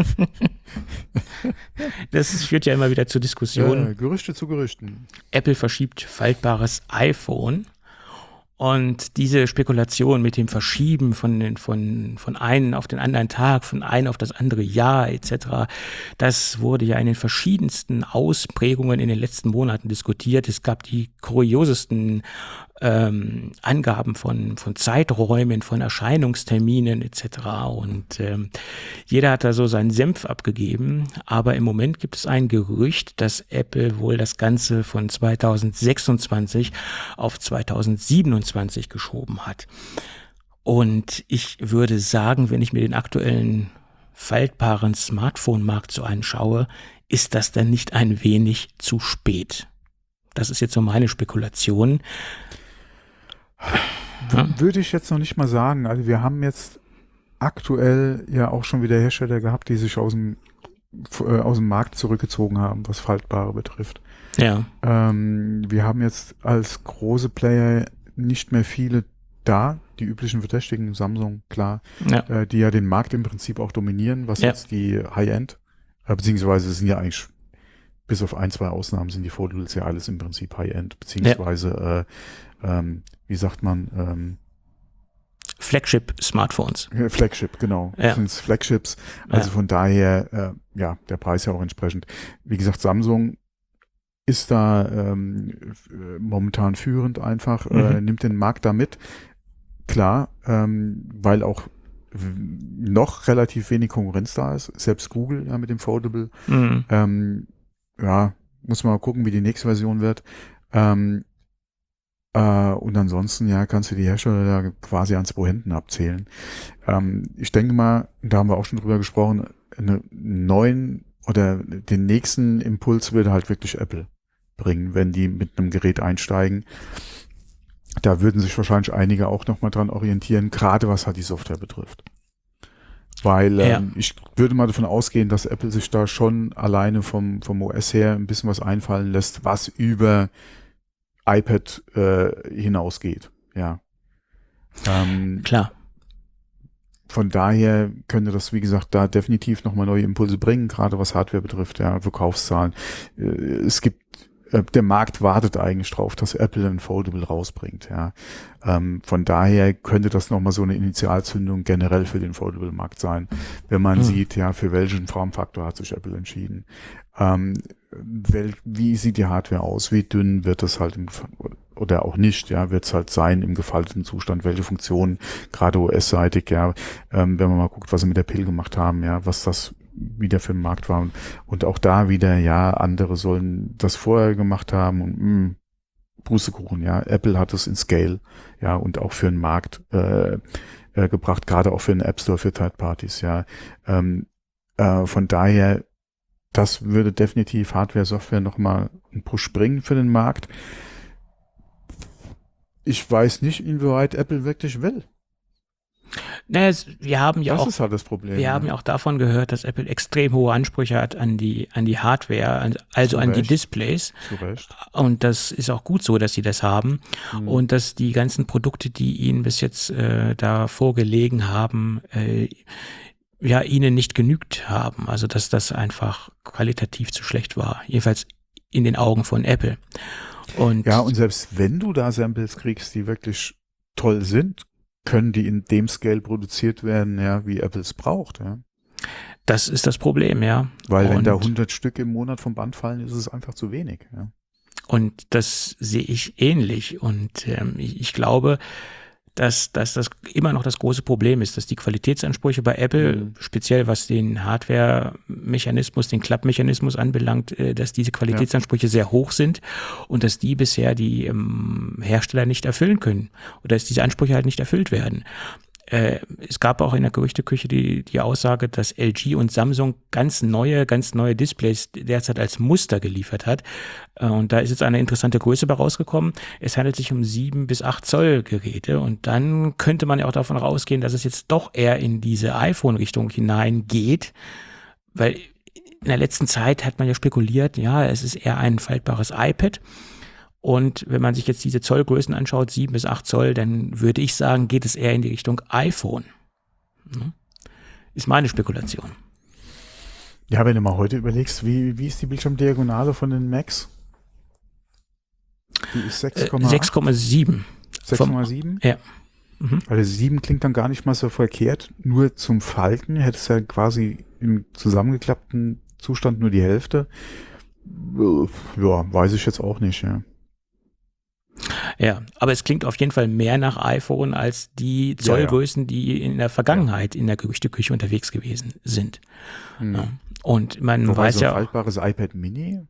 Das führt ja immer wieder zur Diskussion. Ja, Gerüchte zu Gerüchten. Apple verschiebt faltbares iPhone. Und diese Spekulation mit dem Verschieben von einen auf den anderen Tag, von einem auf das andere Jahr etc., das wurde ja in den verschiedensten Ausprägungen in den letzten Monaten diskutiert. Es gab die kuriosesten Angaben von Zeiträumen, von Erscheinungsterminen etc. Und jeder hat da so seinen Senf abgegeben. Aber im Moment gibt es ein Gerücht, dass Apple wohl das Ganze von 2026 auf 2027 geschoben hat. Und ich würde sagen, wenn ich mir den aktuellen faltbaren Smartphone-Markt so anschaue, ist das dann nicht ein wenig zu spät? Das ist jetzt so meine Spekulation. Würde ich jetzt noch nicht mal sagen. Also wir haben jetzt aktuell ja auch schon wieder Hersteller gehabt, die sich aus dem Markt zurückgezogen haben, was Faltbare betrifft. Ja. Wir haben jetzt als große Player nicht mehr viele da, die üblichen Verdächtigen, Samsung, klar, Ja. die ja den Markt im Prinzip auch dominieren, was jetzt die High-End, beziehungsweise sind ja eigentlich, bis auf ein, zwei Ausnahmen sind die Foldables ja alles im Prinzip High-End, beziehungsweise, wie sagt man, Flagship-Smartphones. Flagship, genau. Ja. Das sind Flagships. Also von daher, der Preis ja auch entsprechend. Wie gesagt, Samsung ist da momentan führend einfach, nimmt den Markt da mit. Klar, weil auch noch relativ wenig Konkurrenz da ist. Selbst Google ja mit dem Foldable. Muss man mal gucken, wie die nächste Version wird. Und ansonsten, ja, kannst du die Hersteller da quasi an 2 Händen abzählen. Ich denke mal, da haben wir auch schon drüber gesprochen, den nächsten Impuls wird halt wirklich Apple bringen, wenn die mit einem Gerät einsteigen. Da würden sich wahrscheinlich einige auch nochmal dran orientieren, gerade was halt die Software betrifft. Weil ich würde mal davon ausgehen, dass Apple sich da schon alleine vom OS her ein bisschen was einfallen lässt, was über iPad hinausgeht. Ja. Klar. Von daher könnte das, wie gesagt, da definitiv nochmal neue Impulse bringen, gerade was Hardware betrifft, ja, Verkaufszahlen. Der Markt wartet eigentlich drauf, dass Apple ein Foldable rausbringt, ja. Von daher könnte das nochmal so eine Initialzündung generell für den Foldable-Markt sein, wenn man sieht, ja, für welchen Formfaktor hat sich Apple entschieden. Wie sieht die Hardware aus? Wie dünn wird es halt oder auch nicht, ja, wird es halt sein im gefalteten Zustand, welche Funktionen, gerade US-seitig, ja, wenn man mal guckt, was sie mit der Pill gemacht haben, ja, was das wieder für ein Markt war. Und auch da wieder, ja, andere sollen das vorher gemacht haben und Pustekuchen, ja. Apple hat es in Scale, ja, und auch für einen Markt gebracht, gerade auch für einen App Store, für Third Parties, ja. Von daher, das würde definitiv Hardware, Software nochmal einen Push bringen für den Markt. Ich weiß nicht, inwieweit Apple wirklich will. Naja, wir haben ja das auch, ist halt das Problem. wir haben ja auch davon gehört, dass Apple extrem hohe Ansprüche hat an die Hardware, also an die Displays. Zu Recht. Und das ist auch gut so, dass sie das haben. Und dass die ganzen Produkte, die ihnen bis jetzt da vorgelegen haben, ihnen nicht genügt haben. Also dass das einfach qualitativ zu schlecht war. Jedenfalls in den Augen von Apple. Und selbst wenn du da Samples kriegst, die wirklich toll sind, können die in dem Scale produziert werden, ja, wie Apple es braucht, ja. Das ist das Problem, ja. Weil wenn da 100 Stück im Monat vom Band fallen, ist es einfach zu wenig, ja. Und das sehe ich ähnlich. Und ich glaube, dass das immer noch das große Problem ist, dass die Qualitätsansprüche bei Apple, speziell was den Hardware-Mechanismus, den Klappmechanismus anbelangt, dass diese Qualitätsansprüche sehr hoch sind und dass die bisher die Hersteller nicht erfüllen können oder dass diese Ansprüche halt nicht erfüllt werden. Es gab auch in der Gerüchteküche die Aussage, dass LG und Samsung ganz neue Displays derzeit als Muster geliefert hat. Und da ist jetzt eine interessante Größe bei rausgekommen. Es handelt sich um 7 bis 8 Zoll Geräte. Und dann könnte man ja auch davon ausgehen, dass es jetzt doch eher in diese iPhone-Richtung hineingeht. Weil in der letzten Zeit hat man ja spekuliert, ja, es ist eher ein faltbares iPad. Und wenn man sich jetzt diese Zollgrößen anschaut, 7 bis 8 Zoll, dann würde ich sagen, geht es eher in die Richtung iPhone. Ist meine Spekulation. Ja, wenn du mal heute überlegst, wie ist die Bildschirmdiagonale von den Macs? Die ist 6,7. 6,7? Ja. Also 7 klingt dann gar nicht mal so verkehrt. Nur zum Falten hättest du ja quasi im zusammengeklappten Zustand nur die Hälfte. Ja, weiß ich jetzt auch nicht, ja. Ja, aber es klingt auf jeden Fall mehr nach iPhone als die Zollgrößen, die in der Vergangenheit in der Gerüchteküche unterwegs gewesen sind. Ja. Und man weiß ja ein faltbares iPad Mini?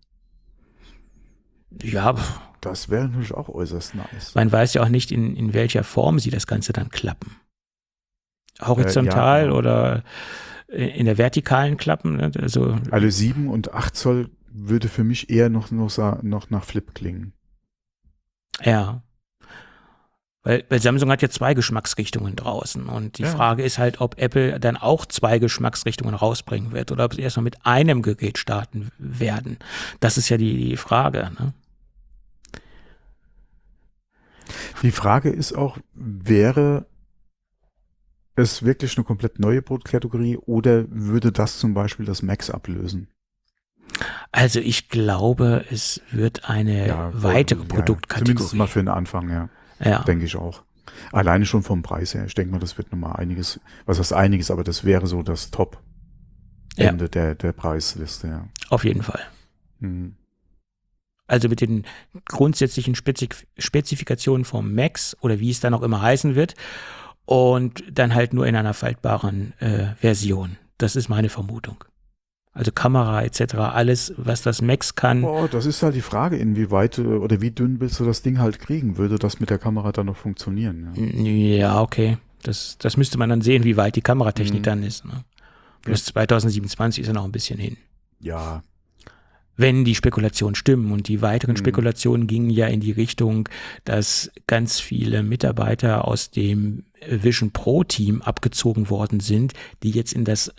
Ja. Das wäre natürlich auch äußerst nice. Man weiß ja auch nicht, in welcher Form sie das Ganze dann klappen. Horizontal oder in der vertikalen Klappen. Ne? Also 7 und 8 Zoll würde für mich eher noch nach Flip klingen. Ja. Weil Samsung hat ja 2 Geschmacksrichtungen draußen und die Frage ist halt, ob Apple dann auch 2 Geschmacksrichtungen rausbringen wird oder ob sie erstmal mit einem Gerät starten werden. Das ist ja die Frage. Ne? Die Frage ist auch, wäre es wirklich eine komplett neue Produktkategorie oder würde das zum Beispiel das Max ablösen? Also ich glaube, es wird eine weitere Produktkategorie. Zumindest mal für den Anfang, denke ich auch. Alleine schon vom Preis her. Ich denke mal, das wird nochmal einiges, was heißt einiges, aber das wäre so das Top-Ende der Preisliste, ja. Auf jeden Fall. Mhm. Also mit den grundsätzlichen Spezifikationen vom Max oder wie es dann auch immer heißen wird und dann halt nur in einer faltbaren Version. Das ist meine Vermutung. Also Kamera etc., alles, was das Max kann. Boah, das ist halt die Frage, inwieweit oder wie dünn willst du das Ding halt kriegen? Würde das mit der Kamera dann noch funktionieren? Ja, okay. Das müsste man dann sehen, wie weit die Kameratechnik dann ist. Ne? Bis 2027 ist ja noch ein bisschen hin. Ja. Wenn die Spekulationen stimmen und die weiteren Spekulationen gingen ja in die Richtung, dass ganz viele Mitarbeiter aus dem Vision Pro Team abgezogen worden sind, die jetzt in das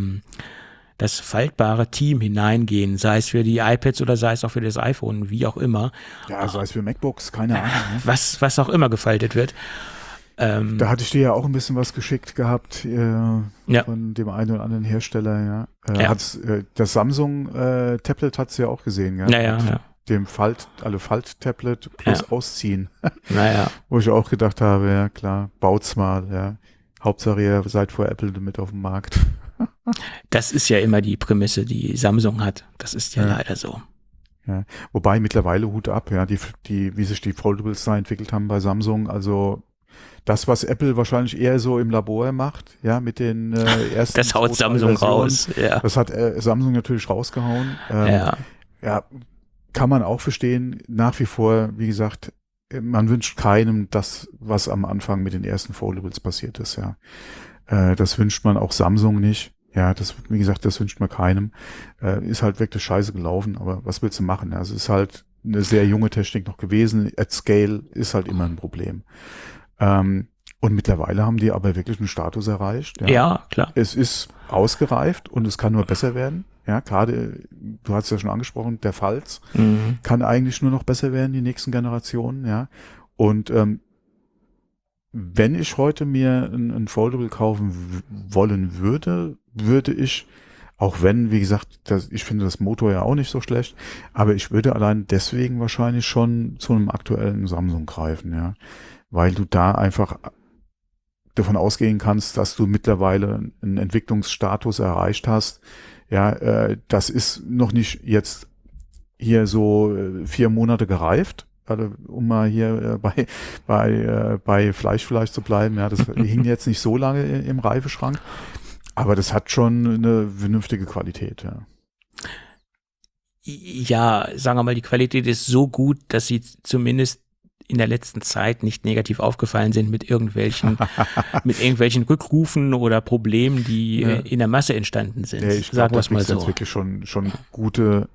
faltbare Team hineingehen, sei es für die iPads oder sei es auch für das iPhone, wie auch immer. Ja, sei es für MacBooks, keine Ahnung. Ne? Was auch immer gefaltet wird. Da hatte ich dir ja auch ein bisschen was geschickt gehabt von dem einen oder anderen Hersteller. Das Samsung Tablet hat es ja auch gesehen. Ja. Dem Falttablet plus Ausziehen. Wo ich auch gedacht habe, ja klar, baut's mal. Ja. Hauptsache ihr seid vor Apple mit auf dem Markt. Das ist ja immer die Prämisse, die Samsung hat. Das ist ja leider so. Ja. Wobei mittlerweile Hut ab, ja, wie sich die Foldables da entwickelt haben bei Samsung, also das, was Apple wahrscheinlich eher so im Labor macht, ja, mit den ersten. Das haut Samsung raus, ja. Das hat Samsung natürlich rausgehauen. Ja, kann man auch verstehen. Nach wie vor, wie gesagt, man wünscht keinem das, was am Anfang mit den ersten Foldables passiert ist, ja. Das wünscht man auch Samsung nicht. Ja, wie gesagt, das wünscht man keinem. Ist halt wirklich scheiße gelaufen, aber was willst du machen? Also es ist halt eine sehr junge Technik noch gewesen. At Scale ist halt immer ein Problem. Und mittlerweile haben die aber wirklich einen Status erreicht. Ja, klar. Es ist ausgereift und es kann nur besser werden. Ja, gerade, du hast es ja schon angesprochen, der Falz kann eigentlich nur noch besser werden, die nächsten Generationen, ja. Und wenn ich heute mir ein Foldable kaufen wollen würde ich, auch wenn, wie gesagt, ich finde das Motor ja auch nicht so schlecht, aber ich würde allein deswegen wahrscheinlich schon zu einem aktuellen Samsung greifen, ja. Weil du da einfach davon ausgehen kannst, dass du mittlerweile einen Entwicklungsstatus erreicht hast. Ja, das ist noch nicht jetzt hier so 4 Monate gereift, also, um mal hier bei Fleisch vielleicht zu bleiben. Ja, das hing jetzt nicht so lange im Reifeschrank, aber das hat schon eine vernünftige Qualität. Ja. Ja, sagen wir mal, die Qualität ist so gut, dass sie zumindest in der letzten Zeit nicht negativ aufgefallen sind mit irgendwelchen Rückrufen oder Problemen, die in der Masse entstanden sind. Ich glaube, das ist jetzt wirklich schon gute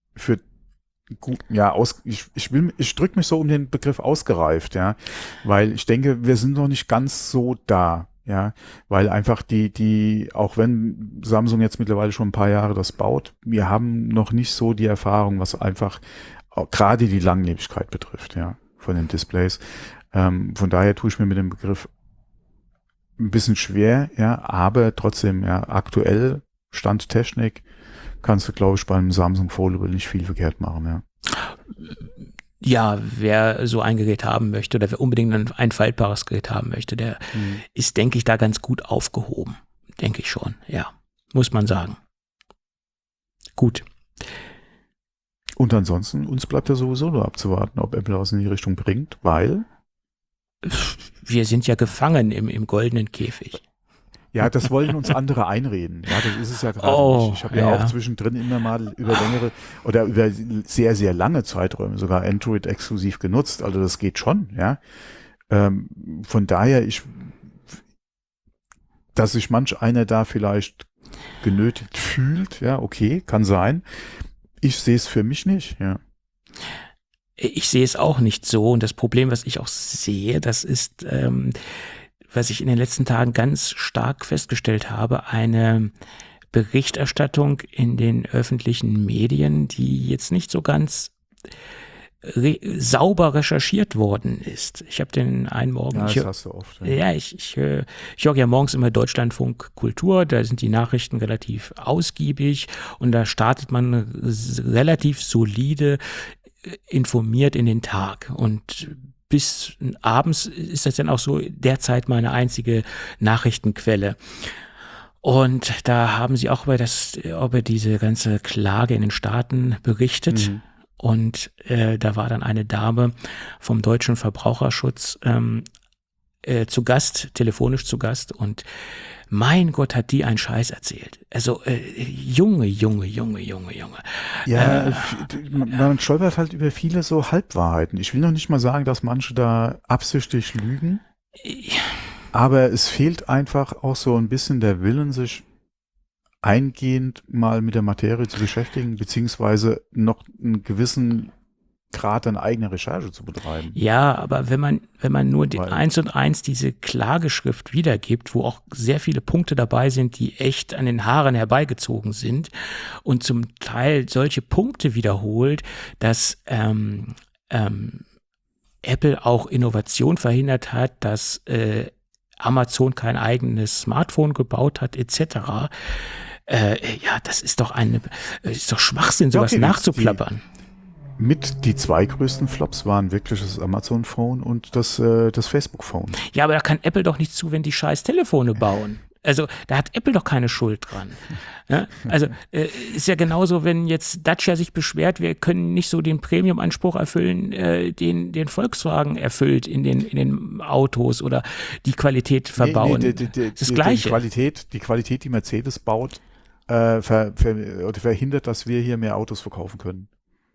ich drücke mich so um den Begriff ausgereift, ja, weil ich denke, wir sind noch nicht ganz so da, ja, weil einfach auch wenn Samsung jetzt mittlerweile schon ein paar Jahre das baut, wir haben noch nicht so die Erfahrung, was einfach gerade die Langlebigkeit betrifft, ja, von den Displays. Von daher tue ich mir mit dem Begriff ein bisschen schwer, ja, aber trotzdem, ja, aktuell Stand Technik kannst du, glaube ich, beim Samsung Foldable nicht viel verkehrt machen, ja. Ja, wer so ein Gerät haben möchte oder wer unbedingt ein faltbares Gerät haben möchte, der ist, denke ich, da ganz gut aufgehoben. Denke ich schon, ja. Muss man sagen. Gut. Und ansonsten, uns bleibt ja sowieso nur abzuwarten, ob Apple was in die Richtung bringt, weil wir sind ja gefangen im goldenen Käfig. Ja, das wollen uns andere einreden. Ja, das ist es ja gerade nicht. Ich habe ja auch zwischendrin immer mal über längere oder über sehr, sehr lange Zeiträume sogar Android exklusiv genutzt. Also das geht schon, ja. Von daher, dass sich manch einer da vielleicht genötigt fühlt, ja, okay, kann sein. Ich sehe es für mich nicht, ja. Ich sehe es auch nicht so. Und das Problem, was ich auch sehe, das ist, was ich in den letzten Tagen ganz stark festgestellt habe, eine Berichterstattung in den öffentlichen Medien, die jetzt nicht so ganz sauber recherchiert worden ist. Ich habe den einen Morgen, Ja, das hast du oft. ja, ich höre ja morgens immer Deutschlandfunk Kultur, da sind die Nachrichten relativ ausgiebig und da startet man relativ solide informiert in den Tag und bis abends ist das dann auch so derzeit meine einzige Nachrichtenquelle. Und da haben sie auch über diese ganze Klage in den Staaten berichtet. Mhm. Und da war dann eine Dame vom Deutschen Verbraucherschutz zu Gast, telefonisch zu Gast. Und mein Gott, hat die einen Scheiß erzählt. Also Junge. Ja, man stolpert halt über viele so Halbwahrheiten. Ich will noch nicht mal sagen, dass manche da absichtlich lügen. Aber es fehlt einfach auch so ein bisschen der Willen, sich eingehend mal mit der Materie zu beschäftigen, beziehungsweise noch einen gewissen Grad an eigener Recherche zu betreiben. Ja, aber wenn man nur eins und eins diese Klageschrift wiedergibt, wo auch sehr viele Punkte dabei sind, die echt an den Haaren herbeigezogen sind und zum Teil solche Punkte wiederholt, dass Apple auch Innovation verhindert hat, dass Amazon kein eigenes Smartphone gebaut hat, etc. Ja, das ist doch Schwachsinn, sowas okay, nachzuplappern. Die zwei größten Flops waren wirklich das Amazon-Phone und das Facebook-Phone. Ja, aber da kann Apple doch nichts zu, wenn die scheiß Telefone bauen. Also da hat Apple doch keine Schuld dran. Ja? Also ist ja genauso, wenn jetzt Dacia sich beschwert, wir können nicht so den Premium-Anspruch erfüllen, den Volkswagen erfüllt in den Autos oder die Qualität verbauen. Das Gleiche. Die Qualität, die Mercedes baut, verhindert, dass wir hier mehr Autos verkaufen können.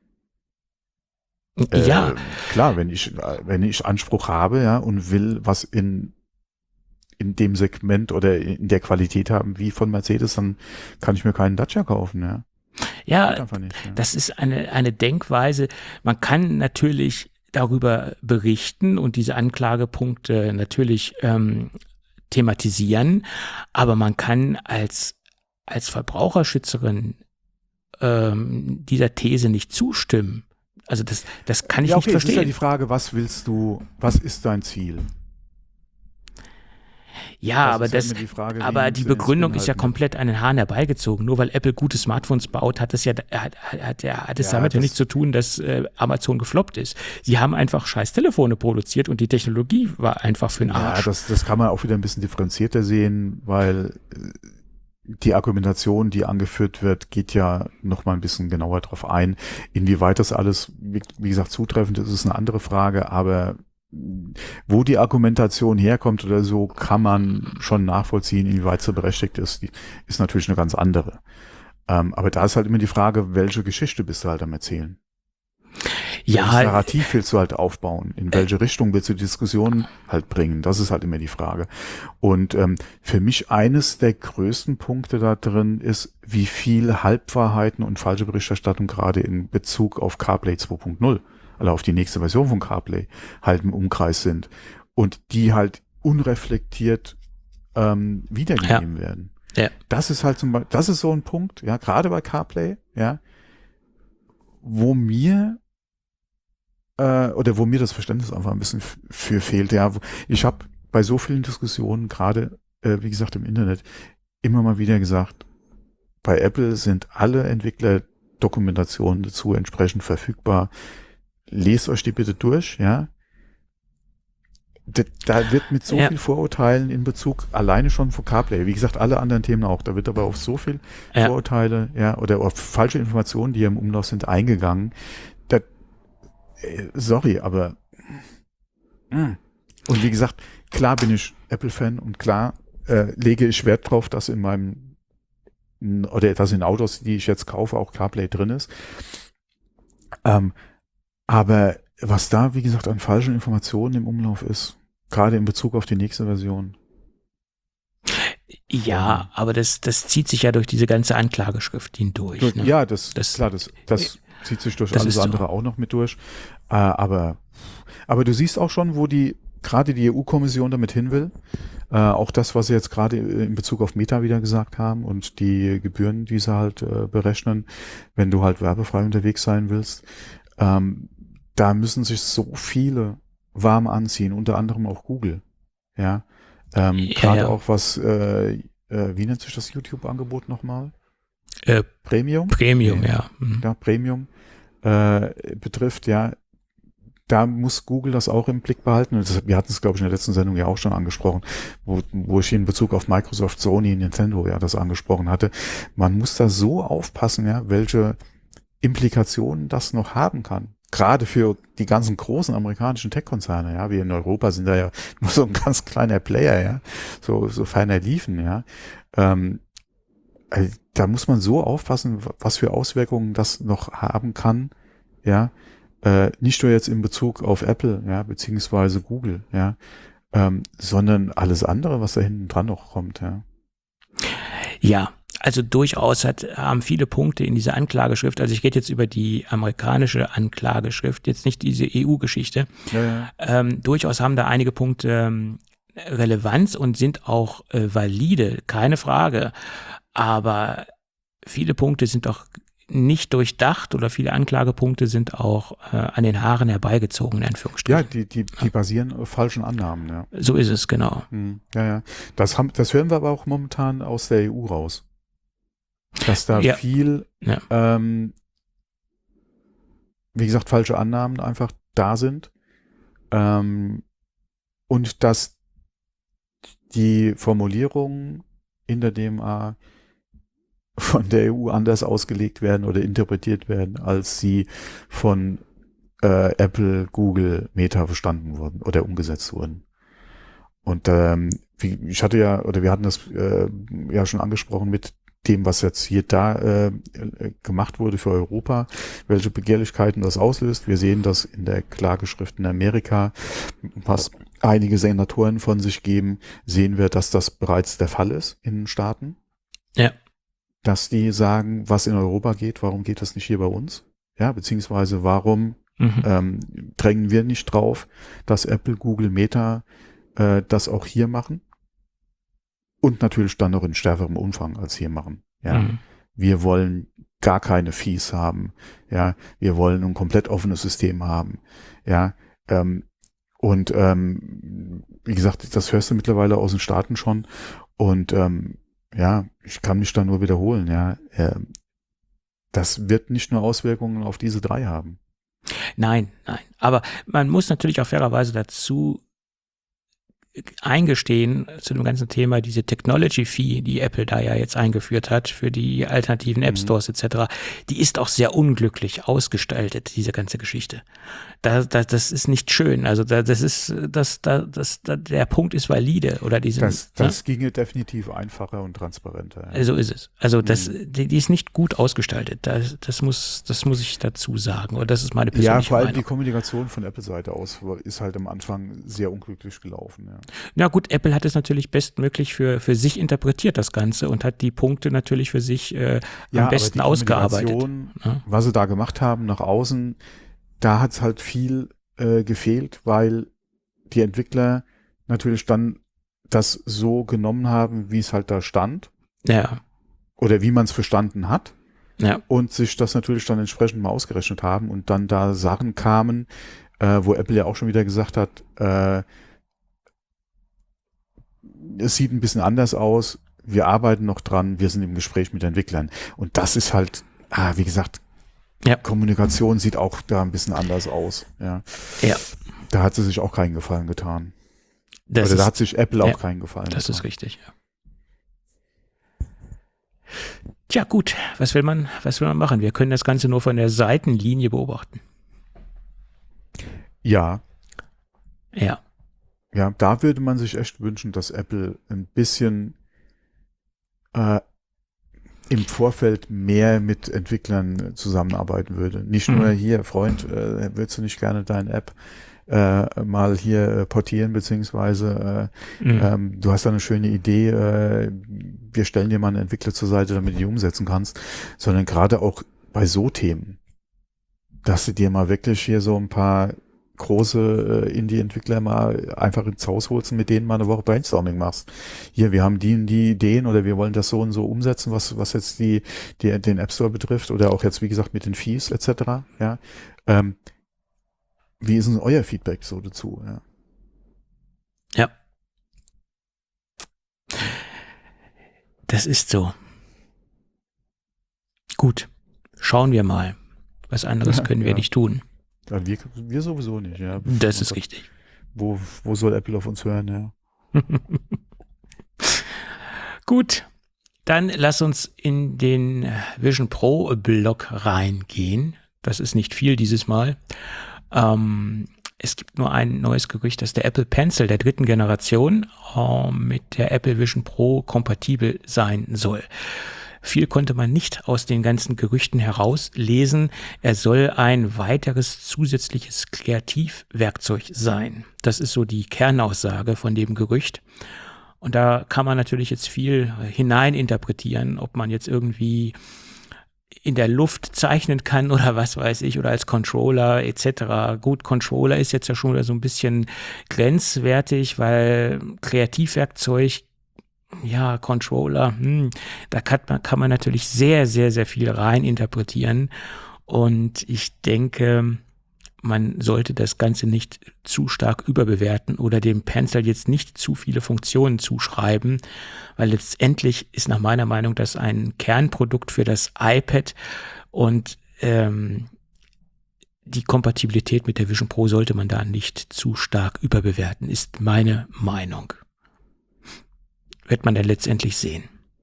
Ja. Klar, wenn ich Anspruch habe, ja, und will was in dem Segment oder in der Qualität haben wie von Mercedes, dann kann ich mir keinen Dacia kaufen, ja. Ja, das ist eine Denkweise. Man kann natürlich darüber berichten und diese Anklagepunkte natürlich thematisieren, aber man kann als Verbraucherschützerin dieser These nicht zustimmen. Also das kann ich nicht verstehen. Es ist ja die Frage, was ist dein Ziel? Ja, aber die Begründung ist ja komplett an den Haaren herbeigezogen. Nur weil Apple gute Smartphones baut, hat es damit ja nichts zu tun, dass Amazon gefloppt ist. Sie haben einfach scheiß Telefone produziert und die Technologie war einfach für den Arsch. Ja, das kann man auch wieder ein bisschen differenzierter sehen, weil die Argumentation, die angeführt wird, geht ja noch mal ein bisschen genauer drauf ein. Inwieweit das alles, wie gesagt, zutreffend ist, ist eine andere Frage, aber wo die Argumentation herkommt oder so, kann man schon nachvollziehen, inwieweit sie berechtigt ist. Die ist natürlich eine ganz andere. Aber da ist halt immer die Frage, welche Geschichte bist du halt am Erzählen? Ja, welches Narrativ willst du halt aufbauen? In welche Richtung willst du die Diskussion halt bringen? Das ist halt immer die Frage. Und für mich eines der größten Punkte da drin ist, wie viel Halbwahrheiten und falsche Berichterstattung gerade in Bezug auf CarPlay 2.0, also auf die nächste Version von CarPlay, halt im Umkreis sind. Und die halt unreflektiert wiedergegeben werden. Ja. Das ist halt das ist so ein Punkt, ja, gerade bei CarPlay, ja, wo mir das Verständnis einfach ein bisschen für fehlt. Ja, ich habe bei so vielen Diskussionen, gerade wie gesagt im Internet, immer mal wieder gesagt, bei Apple sind alle Entwicklerdokumentationen dazu entsprechend verfügbar. Lest euch die bitte durch, ja. Da wird mit so viel Vorurteilen in Bezug alleine schon von CarPlay, wie gesagt, alle anderen Themen auch, da wird aber auf so viel Vorurteile, ja, oder auf falsche Informationen, die im Umlauf sind, eingegangen. Sorry, aber und wie gesagt, klar bin ich Apple-Fan und klar lege ich Wert drauf, dass in Autos, die ich jetzt kaufe, auch CarPlay drin ist. Aber was da, wie gesagt, an falschen Informationen im Umlauf ist, gerade in Bezug auf die nächste Version. Ja, aber das zieht sich ja durch diese ganze Anklageschrift hindurch. Ne? Ja, das zieht sich durch Das alles ist so. andere auch noch mit durch. Aber du siehst auch schon, wo gerade die EU-Kommission damit hin will. Auch das, was sie jetzt gerade in Bezug auf Meta wieder gesagt haben und die Gebühren, die sie halt berechnen, wenn du halt werbefrei unterwegs sein willst. Da müssen sich so viele warm anziehen, unter anderem auch Google. Ja. Gerade auch was, wie nennt sich das YouTube-Angebot nochmal? Premium? Premium, ja. Ja, Premium betrifft, ja. Da muss Google das auch im Blick behalten. Und wir hatten es, glaube ich, in der letzten Sendung ja auch schon angesprochen, wo ich in Bezug auf Microsoft, Sony, Nintendo ja das angesprochen hatte. Man muss da so aufpassen, ja, welche Implikationen das noch haben kann. Gerade für die ganzen großen amerikanischen Tech-Konzerne, ja, wir in Europa sind da ja nur so ein ganz kleiner Player, ja, so ferner liefen, ja. Also da muss man so aufpassen, was für Auswirkungen das noch haben kann, ja. Nicht nur jetzt in Bezug auf Apple, ja, beziehungsweise Google, ja, sondern alles andere, was da hinten dran noch kommt, ja. Ja, also durchaus haben viele Punkte in dieser Anklageschrift, also ich gehe jetzt über die amerikanische Anklageschrift, jetzt nicht diese EU-Geschichte, durchaus haben da einige Punkte Relevanz und sind auch valide, keine Frage, aber viele Punkte sind auch nicht durchdacht oder viele Anklagepunkte sind auch an den Haaren herbeigezogen, in Anführungsstrichen. Ja, die basieren auf falschen Annahmen, ja. So ist es, genau. Ja. Das hören wir aber auch momentan aus der EU raus. Dass da viel, wie gesagt, falsche Annahmen einfach da sind. Und dass die Formulierungen in der DMA von der EU anders ausgelegt werden oder interpretiert werden, als sie von Apple, Google, Meta verstanden wurden oder umgesetzt wurden. Und wir hatten das ja schon angesprochen mit dem, was jetzt hier gemacht wurde für Europa, welche Begehrlichkeiten das auslöst. Wir sehen das in der Klageschrift in Amerika, was einige Senatoren von sich geben, sehen wir, dass das bereits der Fall ist in den Staaten. Ja. Dass die sagen, was in Europa geht, warum geht das nicht hier bei uns? Ja, beziehungsweise warum drängen wir nicht drauf, dass Apple, Google, Meta das auch hier machen? Und natürlich dann noch in stärkerem Umfang als hier machen. Ja, wir wollen gar keine Fees haben. Ja, wir wollen ein komplett offenes System haben. Ja, wie gesagt, das hörst du mittlerweile aus den Staaten schon. Und ja, ich kann mich da nur wiederholen. Ja, das wird nicht nur Auswirkungen auf diese 3 haben. Nein. Aber man muss natürlich auch fairerweise dazu eingestehen zu dem ganzen Thema, diese Technology Fee, die Apple da ja jetzt eingeführt hat für die alternativen App Stores etc., die ist auch sehr unglücklich ausgestaltet, diese ganze Geschichte. Das ist nicht schön. Also der Punkt ist valide oder das ginge definitiv einfacher und transparenter. Ja. So ist es. Also die ist nicht gut ausgestaltet. Das muss ich dazu sagen. Und das ist meine persönliche Meinung. Ja, vor allem die Kommunikation von Apple-Seite aus ist halt am Anfang sehr unglücklich gelaufen. Ja. Na gut, Apple hat es natürlich bestmöglich für sich interpretiert, das Ganze, und hat die Punkte natürlich für sich am besten ausgearbeitet. Ja. Was sie da gemacht haben nach außen, da hat es halt viel gefehlt, weil die Entwickler natürlich dann das so genommen haben, wie es halt da stand. Ja. Oder wie man es verstanden hat. Ja. Und sich das natürlich dann entsprechend mal ausgerechnet haben und dann da Sachen kamen, wo Apple ja auch schon wieder gesagt hat, es sieht ein bisschen anders aus, wir arbeiten noch dran, wir sind im Gespräch mit Entwicklern. Und das ist halt, wie gesagt, Kommunikation sieht auch da ein bisschen anders aus. Ja. Da hat sie sich auch keinen Gefallen getan. Da hat sich Apple auch keinen Gefallen getan. Das ist richtig, ja. Tja, gut, was will man machen? Wir können das Ganze nur von der Seitenlinie beobachten. Ja. Ja. Ja, da würde man sich echt wünschen, dass Apple ein bisschen im Vorfeld mehr mit Entwicklern zusammenarbeiten würde. Nicht nur hier, Freund, willst du nicht gerne deine App mal hier portieren, beziehungsweise du hast da eine schöne Idee, wir stellen dir mal einen Entwickler zur Seite, damit du die umsetzen kannst, sondern gerade auch bei so Themen, dass du dir mal wirklich hier so ein paar große Indie-Entwickler mal einfach ins Haus holst und mit denen mal eine Woche Brainstorming machst. Hier, wir haben die Ideen oder wir wollen das so und so umsetzen, was jetzt den App Store betrifft oder auch jetzt, wie gesagt, mit den Fees etc. Ja. Wie ist denn euer Feedback so dazu? Ja. Ja. Das ist so. Gut. Schauen wir mal. Was anderes können wir nicht tun. Ja, wir sowieso nicht, ja. Das ist richtig. Wo soll Apple auf uns hören, ja? Gut, dann lass uns in den Vision Pro Blog reingehen. Das ist nicht viel dieses Mal. Es gibt nur ein neues Gerücht, dass der Apple Pencil der 3. Generation mit der Apple Vision Pro kompatibel sein soll. Viel konnte man nicht aus den ganzen Gerüchten herauslesen. Er soll ein weiteres zusätzliches Kreativwerkzeug sein. Das ist so die Kernaussage von dem Gerücht. Und da kann man natürlich jetzt viel hineininterpretieren, ob man jetzt irgendwie in der Luft zeichnen kann oder was weiß ich, oder als Controller etc. Gut, Controller ist jetzt ja schon wieder so ein bisschen grenzwertig, weil Kreativwerkzeug, ja, Controller, da kann man natürlich sehr, sehr, sehr viel rein interpretieren. Und ich denke, man sollte das Ganze nicht zu stark überbewerten oder dem Pencil jetzt nicht zu viele Funktionen zuschreiben, weil letztendlich ist nach meiner Meinung das ein Kernprodukt für das iPad und die Kompatibilität mit der Vision Pro sollte man da nicht zu stark überbewerten, ist meine Meinung. Wird man dann letztendlich sehen.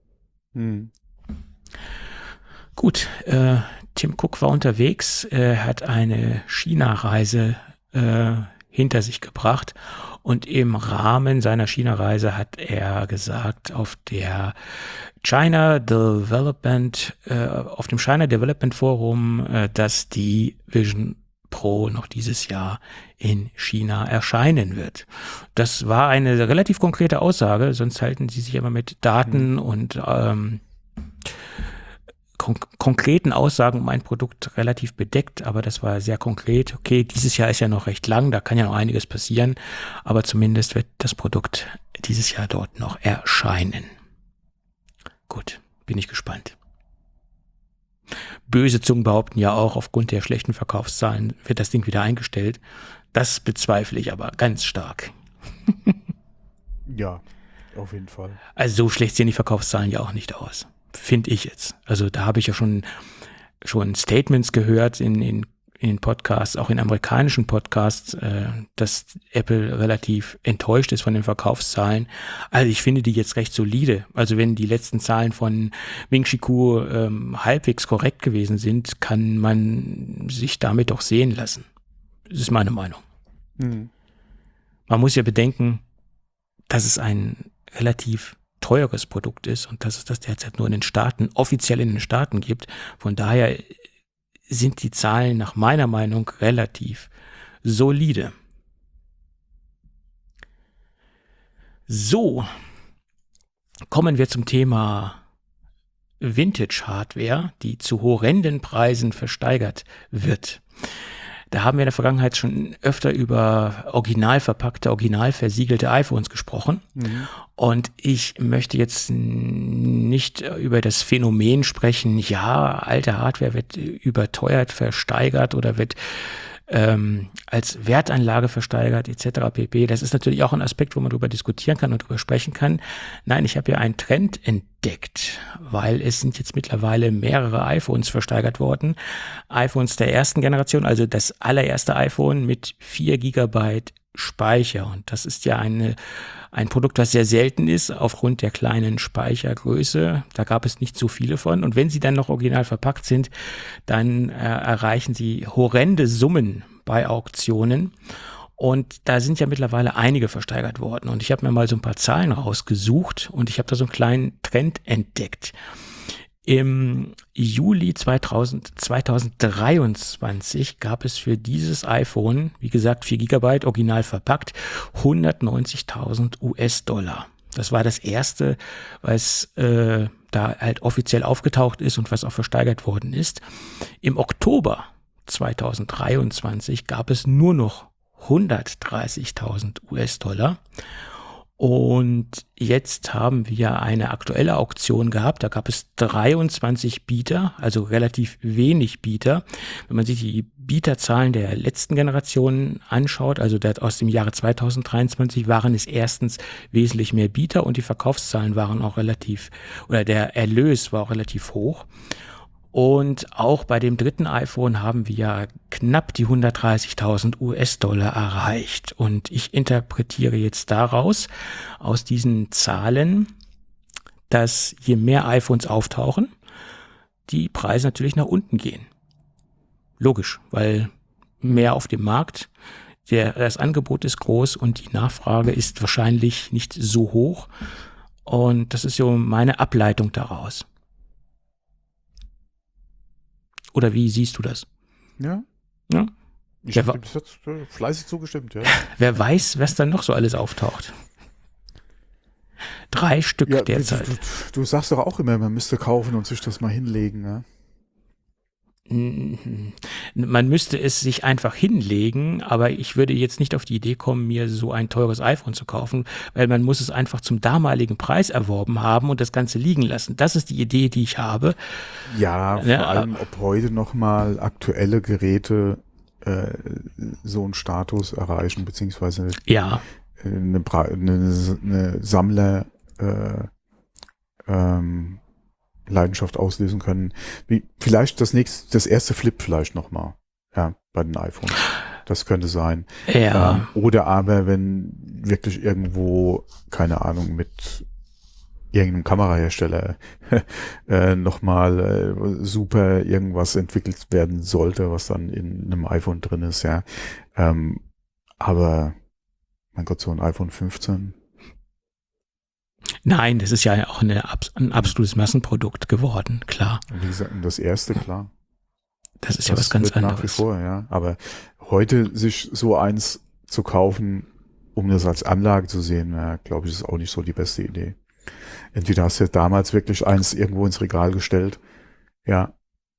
Gut, Tim Cook war unterwegs, hat eine China-Reise hinter sich gebracht und im Rahmen seiner China-Reise hat er gesagt, auf dem China Development Forum, dass die Vision Pro noch dieses Jahr in China erscheinen wird. Das war eine relativ konkrete Aussage, sonst halten sie sich immer mit Daten und konkreten Aussagen um ein Produkt relativ bedeckt, aber das war sehr konkret. Okay, dieses Jahr ist ja noch recht lang, da kann ja noch einiges passieren, aber zumindest wird das Produkt dieses Jahr dort noch erscheinen. Gut, bin ich gespannt. Böse Zungen behaupten ja auch, aufgrund der schlechten Verkaufszahlen wird das Ding wieder eingestellt. Das bezweifle ich aber ganz stark. Ja, auf jeden Fall. Also so schlecht sehen die Verkaufszahlen ja auch nicht aus. Finde ich jetzt. Also da habe ich ja schon Statements gehört in Podcasts, auch in amerikanischen Podcasts, dass Apple relativ enttäuscht ist von den Verkaufszahlen. Also ich finde die jetzt recht solide. Also wenn die letzten Zahlen von Ming-Chi Kuo halbwegs korrekt gewesen sind, kann man sich damit doch sehen lassen. Das ist meine Meinung. Man muss ja bedenken, dass es ein relativ teures Produkt ist und dass es das derzeit nur in den Staaten, offiziell in den Staaten gibt. Von daher sind die Zahlen nach meiner Meinung relativ solide. So, kommen wir zum Thema Vintage-Hardware, die zu horrenden Preisen versteigert wird. Da haben wir in der Vergangenheit schon öfter über original verpackte, original versiegelte iPhones gesprochen. Und ich möchte jetzt nicht über das Phänomen sprechen, ja, alte Hardware wird überteuert versteigert oder wird als Wertanlage versteigert etc. pp. Das ist natürlich auch ein Aspekt, wo man darüber diskutieren kann und darüber sprechen kann. Nein, ich habe hier einen Trend entdeckt, weil es sind jetzt mittlerweile mehrere iPhones versteigert worden. iPhones der ersten Generation, also das allererste iPhone mit 4 GB Speicher. Und das ist ja ein Produkt, das sehr selten ist, aufgrund der kleinen Speichergröße. Da gab es nicht so viele von. Und wenn sie dann noch original verpackt sind, dann erreichen sie horrende Summen bei Auktionen. Und da sind ja mittlerweile einige versteigert worden. Und ich habe mir mal so ein paar Zahlen rausgesucht und ich habe da so einen kleinen Trend entdeckt. Im Juli 2023 gab es für dieses iPhone, wie gesagt 4 GB original verpackt, 190.000 US-Dollar. Das war das erste, was da halt offiziell aufgetaucht ist und was auch versteigert worden ist. Im Oktober 2023 gab es nur noch 130.000 US-Dollar. Und jetzt haben wir eine aktuelle Auktion gehabt. Da gab es 23 Bieter, also relativ wenig Bieter. Wenn man sich die Bieterzahlen der letzten Generation anschaut, also aus dem Jahre 2023, waren es erstens wesentlich mehr Bieter und die Verkaufszahlen waren auch der Erlös war auch relativ hoch. Und auch bei dem dritten iPhone haben wir knapp die 130.000 US-Dollar erreicht. Und ich interpretiere jetzt daraus, aus diesen Zahlen, dass je mehr iPhones auftauchen, die Preise natürlich nach unten gehen. Logisch, weil mehr auf dem Markt, das Angebot ist groß und die Nachfrage ist wahrscheinlich nicht so hoch. Und das ist so meine Ableitung daraus. Oder wie siehst du das? Ja. Ja? Ich habe dem jetzt fleißig zugestimmt, ja. Wer weiß, was dann noch so alles auftaucht. 3 Stück Ja, derzeit. Du sagst doch auch immer, man müsste kaufen und sich das mal hinlegen, ja. Man müsste es sich einfach hinlegen, aber ich würde jetzt nicht auf die Idee kommen, mir so ein teures iPhone zu kaufen, weil man muss es einfach zum damaligen Preis erworben haben und das Ganze liegen lassen. Das ist die Idee, die ich habe. Ja, vor allem, ob heute nochmal aktuelle Geräte so einen Status erreichen, beziehungsweise eine Sammler Leidenschaft auslösen können. Wie vielleicht das erste Flip vielleicht nochmal, ja, bei den iPhones. Das könnte sein. Ja. Oder aber, wenn wirklich irgendwo, keine Ahnung, mit irgendeinem Kamerahersteller nochmal super irgendwas entwickelt werden sollte, was dann in einem iPhone drin ist, ja. Aber, mein Gott, so ein iPhone 15. Nein, das ist ja auch ein absolutes Massenprodukt geworden, klar. Wie gesagt, das erste, klar. Das ist ja was ganz anderes. Nach wie vor, ja. Aber heute sich so eins zu kaufen, um das als Anlage zu sehen, glaube ich, ist auch nicht so die beste Idee. Entweder hast du damals wirklich eins irgendwo ins Regal gestellt, ja,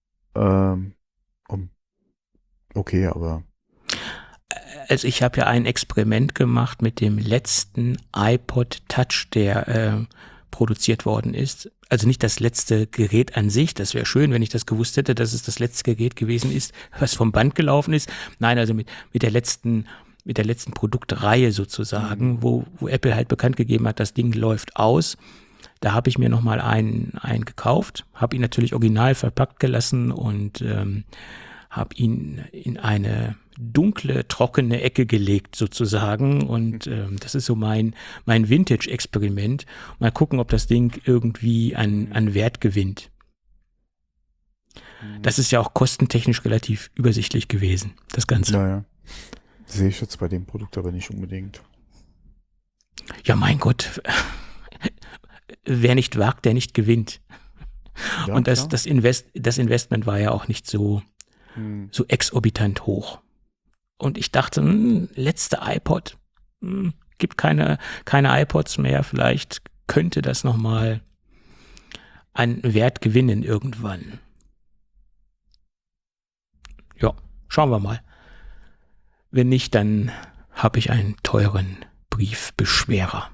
okay, aber Also ich habe ja ein Experiment gemacht mit dem letzten iPod Touch, der produziert worden ist. Also nicht das letzte Gerät an sich, das wäre schön, wenn ich das gewusst hätte, dass es das letzte Gerät gewesen ist, was vom Band gelaufen ist. Nein, also mit der letzten Produktreihe sozusagen, wo Apple halt bekannt gegeben hat, das Ding läuft aus. Da habe ich mir nochmal einen gekauft, habe ihn natürlich original verpackt gelassen und habe ihn in eine dunkle, trockene Ecke gelegt sozusagen und das ist so mein Vintage-Experiment. Mal gucken, ob das Ding irgendwie an Wert gewinnt. Das ist ja auch kostentechnisch relativ übersichtlich gewesen, das Ganze. Naja, sehe ich jetzt bei dem Produkt aber nicht unbedingt. Ja, mein Gott, wer nicht wagt, der nicht gewinnt. Ja, und das Investment war ja auch nicht so exorbitant hoch. Und ich dachte, letzte iPod, gibt keine iPods mehr, vielleicht könnte das nochmal an Wert gewinnen irgendwann. Ja, schauen wir mal. Wenn nicht, dann habe ich einen teuren Briefbeschwerer.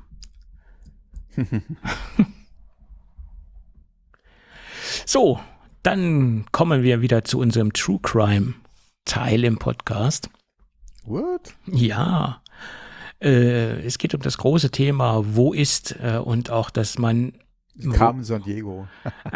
So, dann kommen wir wieder zu unserem True Crime Teil im Podcast. What? Ja, es geht um das große Thema, wo ist und auch, dass man Carmen San Diego.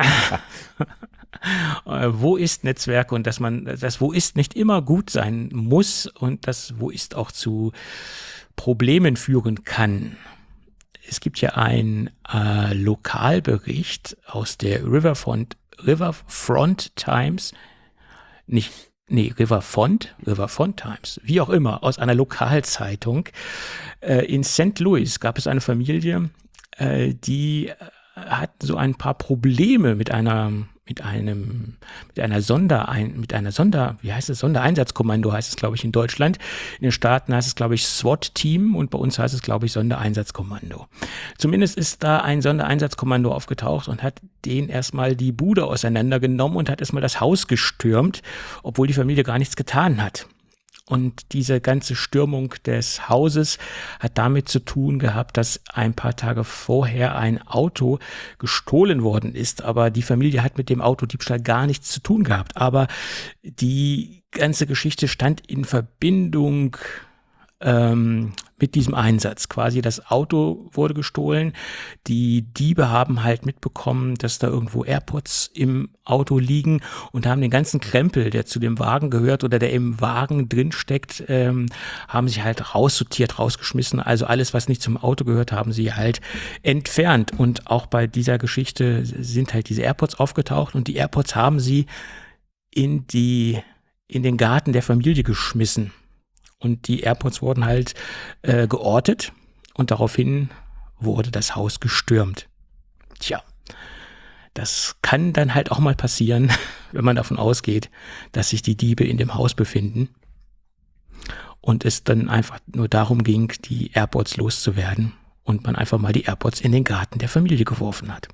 Wo ist Netzwerk und dass man das Wo ist nicht immer gut sein muss und das Wo ist auch zu Problemen führen kann. Es gibt ja einen Lokalbericht aus der Riverfront Times, Riverfront Times, wie auch immer, aus einer Lokalzeitung. In St. Louis gab es eine Familie, die hatten so ein paar Probleme mit einer Sondereinsatzkommando heißt es, glaube ich, in Deutschland. In den Staaten heißt es, glaube ich, SWAT-Team und bei uns heißt es, glaube ich, Sondereinsatzkommando. Zumindest ist da ein Sondereinsatzkommando aufgetaucht und hat denen erstmal die Bude auseinandergenommen und hat erstmal das Haus gestürmt, obwohl die Familie gar nichts getan hat. Und diese ganze Stürmung des Hauses hat damit zu tun gehabt, dass ein paar Tage vorher ein Auto gestohlen worden ist. Aber die Familie hat mit dem Autodiebstahl gar nichts zu tun gehabt. Aber die ganze Geschichte stand in Verbindung mit diesem Einsatz. Quasi das Auto wurde gestohlen. Die Diebe haben halt mitbekommen, dass da irgendwo AirPods im Auto liegen und haben den ganzen Krempel, der zu dem Wagen gehört oder der im Wagen drin steckt, haben sie halt raussortiert, rausgeschmissen. Also alles, was nicht zum Auto gehört, haben sie halt entfernt. Und auch bei dieser Geschichte sind halt diese AirPods aufgetaucht und die AirPods haben sie in den Garten der Familie geschmissen. Und die AirPods wurden halt geortet und daraufhin wurde das Haus gestürmt. Tja, das kann dann halt auch mal passieren, wenn man davon ausgeht, dass sich die Diebe in dem Haus befinden und es dann einfach nur darum ging, die AirPods loszuwerden und man einfach mal die AirPods in den Garten der Familie geworfen hat.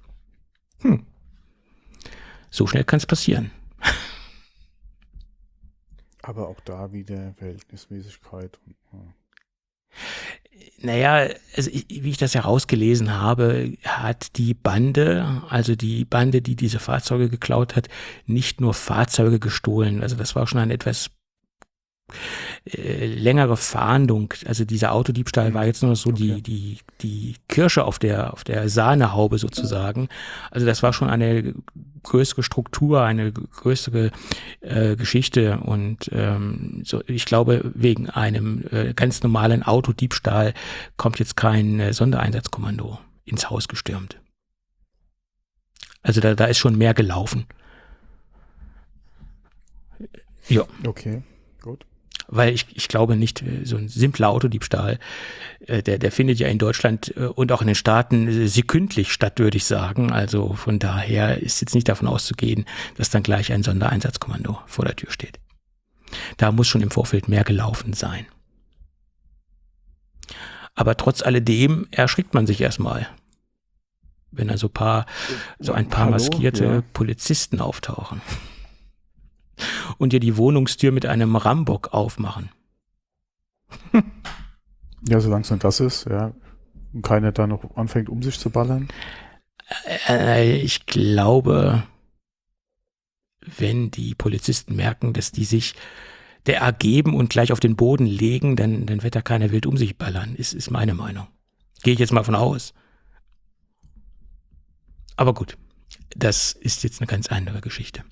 So schnell kann es passieren. Aber auch da wieder Verhältnismäßigkeit. Naja, also wie ich das herausgelesen habe, hat die Bande, die diese Fahrzeuge geklaut hat, nicht nur Fahrzeuge gestohlen. Also das war schon eine etwas längere Fahndung. Also dieser Autodiebstahl war jetzt nur so die Kirsche auf der Sahnehaube sozusagen. Also das war schon eine größere Struktur, eine größere Geschichte und so, ich glaube, wegen einem ganz normalen Autodiebstahl kommt jetzt kein Sondereinsatzkommando ins Haus gestürmt. Also da ist schon mehr gelaufen. Ja. Okay, gut. Weil ich glaube nicht, so ein simpler Autodiebstahl, der findet ja in Deutschland und auch in den Staaten sekündlich statt, würde ich sagen. Also von daher ist jetzt nicht davon auszugehen, dass dann gleich ein Sondereinsatzkommando vor der Tür steht. Da muss schon im Vorfeld mehr gelaufen sein. Aber trotz alledem erschrickt man sich erstmal, wenn dann so ein paar maskierte Polizisten auftauchen. Und dir die Wohnungstür mit einem Rambock aufmachen. Ja, solange es dann das ist, ja. Und keiner da noch anfängt, um sich zu ballern. Ich glaube, wenn die Polizisten merken, dass die sich der ergeben und gleich auf den Boden legen, dann wird da keiner wild um sich ballern, ist meine Meinung. Gehe ich jetzt mal von aus. Aber gut, das ist jetzt eine ganz andere Geschichte.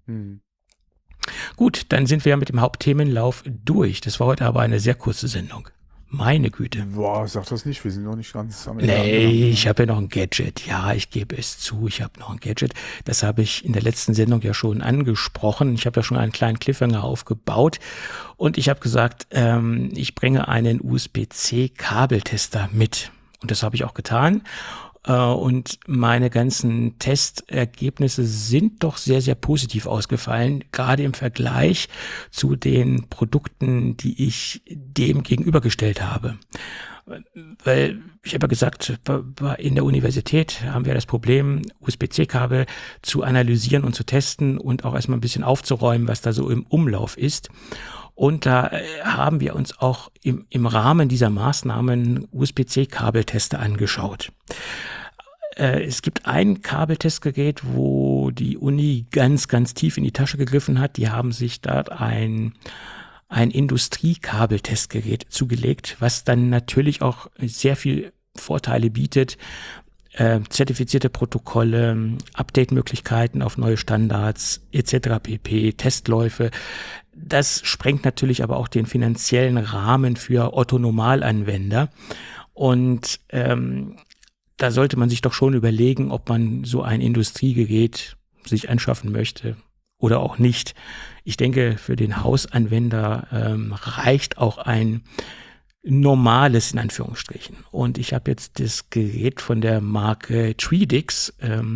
Gut, dann sind wir mit dem Hauptthemenlauf durch. Das war heute aber eine sehr kurze Sendung. Meine Güte. Boah, sag das nicht, wir sind noch nicht ganz am Ende. Nee, ich habe ja noch ein Gadget. Ja, ich gebe es zu, ich habe noch ein Gadget. Das habe ich in der letzten Sendung ja schon angesprochen. Ich habe ja schon einen kleinen Cliffhanger aufgebaut. Und ich habe gesagt, ich bringe einen USB-C-Kabeltester mit. Und das habe ich auch getan. Und meine ganzen Testergebnisse sind doch sehr, sehr positiv ausgefallen, gerade im Vergleich zu den Produkten, die ich dem gegenübergestellt habe. Weil ich habe ja gesagt, in der Universität haben wir das Problem, USB-C-Kabel zu analysieren und zu testen und auch erstmal ein bisschen aufzuräumen, was da so im Umlauf ist. Und da haben wir uns auch im Rahmen dieser Maßnahmen USB-C-Kabeltester angeschaut. Es gibt ein Kabeltestgerät, wo die Uni ganz, ganz tief in die Tasche gegriffen hat. Die haben sich dort ein Industriekabeltestgerät zugelegt, was dann natürlich auch sehr viel Vorteile bietet. Zertifizierte Protokolle, Update-Möglichkeiten auf neue Standards etc. pp, Testläufe. Das sprengt natürlich aber auch den finanziellen Rahmen für Otto-Normalanwender. Und da sollte man sich doch schon überlegen, ob man so ein Industriegerät sich anschaffen möchte oder auch nicht. Ich denke, für den Hausanwender reicht auch ein normales in Anführungsstrichen. Und ich habe jetzt das Gerät von der Marke Treedix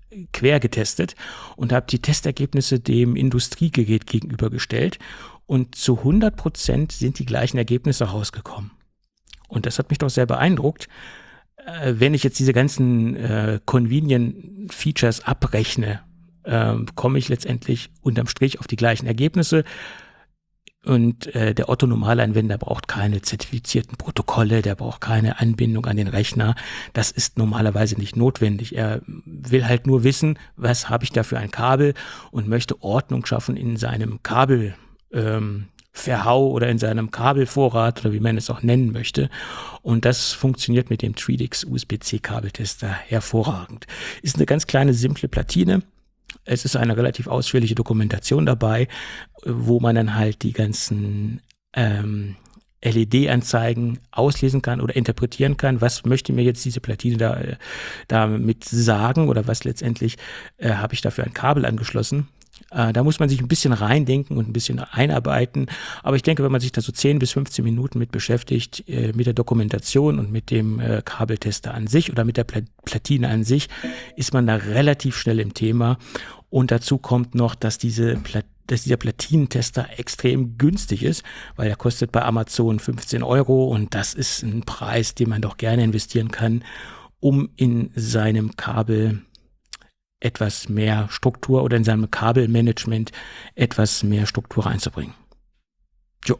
quer getestet und habe die Testergebnisse dem Industriegerät gegenübergestellt und zu 100% sind die gleichen Ergebnisse rausgekommen. Und das hat mich doch sehr beeindruckt. Wenn ich jetzt diese ganzen Convenient Features abrechne, komme ich letztendlich unterm Strich auf die gleichen Ergebnisse. Und der Otto-Normalanwender braucht keine zertifizierten Protokolle, der braucht keine Anbindung an den Rechner. Das ist normalerweise nicht notwendig. Er will halt nur wissen, was habe ich da für ein Kabel und möchte Ordnung schaffen in seinem Kabel Verhau oder in seinem Kabelvorrat oder wie man es auch nennen möchte. Und das funktioniert mit dem Tridix USB-C-Kabeltester hervorragend. Ist eine ganz kleine, simple Platine. Es ist eine relativ ausführliche Dokumentation dabei, wo man dann halt die ganzen LED-Anzeigen auslesen kann oder interpretieren kann. Was möchte mir jetzt diese Platine damit sagen oder was letztendlich habe ich dafür ein Kabel angeschlossen? Da muss man sich ein bisschen reindenken und ein bisschen einarbeiten. Aber ich denke, wenn man sich da so 10 bis 15 Minuten mit beschäftigt, mit der Dokumentation und mit dem Kabeltester an sich oder mit der Platine an sich, ist man da relativ schnell im Thema. Und dazu kommt noch, dass dieser Platinentester extrem günstig ist, weil er kostet bei Amazon 15 € und das ist ein Preis, den man doch gerne investieren kann, um in seinem Kabel etwas mehr Struktur oder in seinem Kabelmanagement etwas mehr Struktur reinzubringen. Jo.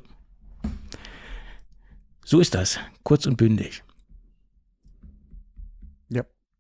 So ist das. Kurz und bündig. Ja.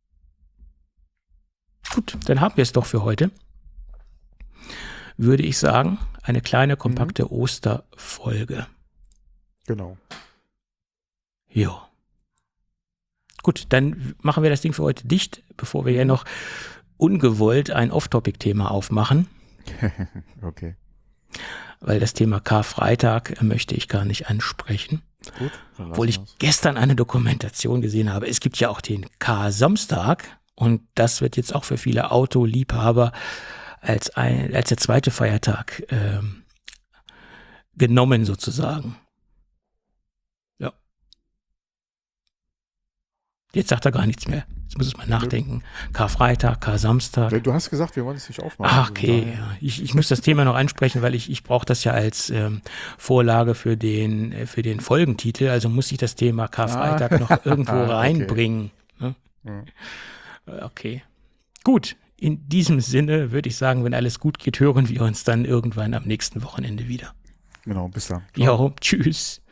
Gut, dann haben wir es doch für heute. Würde ich sagen, eine kleine, kompakte Osterfolge. Genau. Jo. Gut, dann machen wir das Ding für heute dicht, bevor wir ja noch ungewollt ein Off-Topic-Thema aufmachen. Okay. Weil das Thema Karfreitag möchte ich gar nicht ansprechen. Gut. Obwohl ich gestern eine Dokumentation gesehen habe. Es gibt ja auch den Kar-Samstag und das wird jetzt auch für viele Autoliebhaber als der zweite Feiertag genommen sozusagen. Ja. Jetzt sagt er gar nichts mehr. Jetzt muss ich mal nachdenken. Karfreitag, Kar-Samstag. Du hast gesagt, wir wollen es nicht aufmachen. Ach, okay. Ja. Ich muss das Thema noch ansprechen, weil ich brauche das ja als Vorlage für den Folgentitel. Also muss ich das Thema Karfreitag noch irgendwo reinbringen. Okay. Ne? Ja. Okay. Gut. In diesem Sinne würde ich sagen, wenn alles gut geht, hören wir uns dann irgendwann am nächsten Wochenende wieder. Genau, bis dann. Jo, tschüss.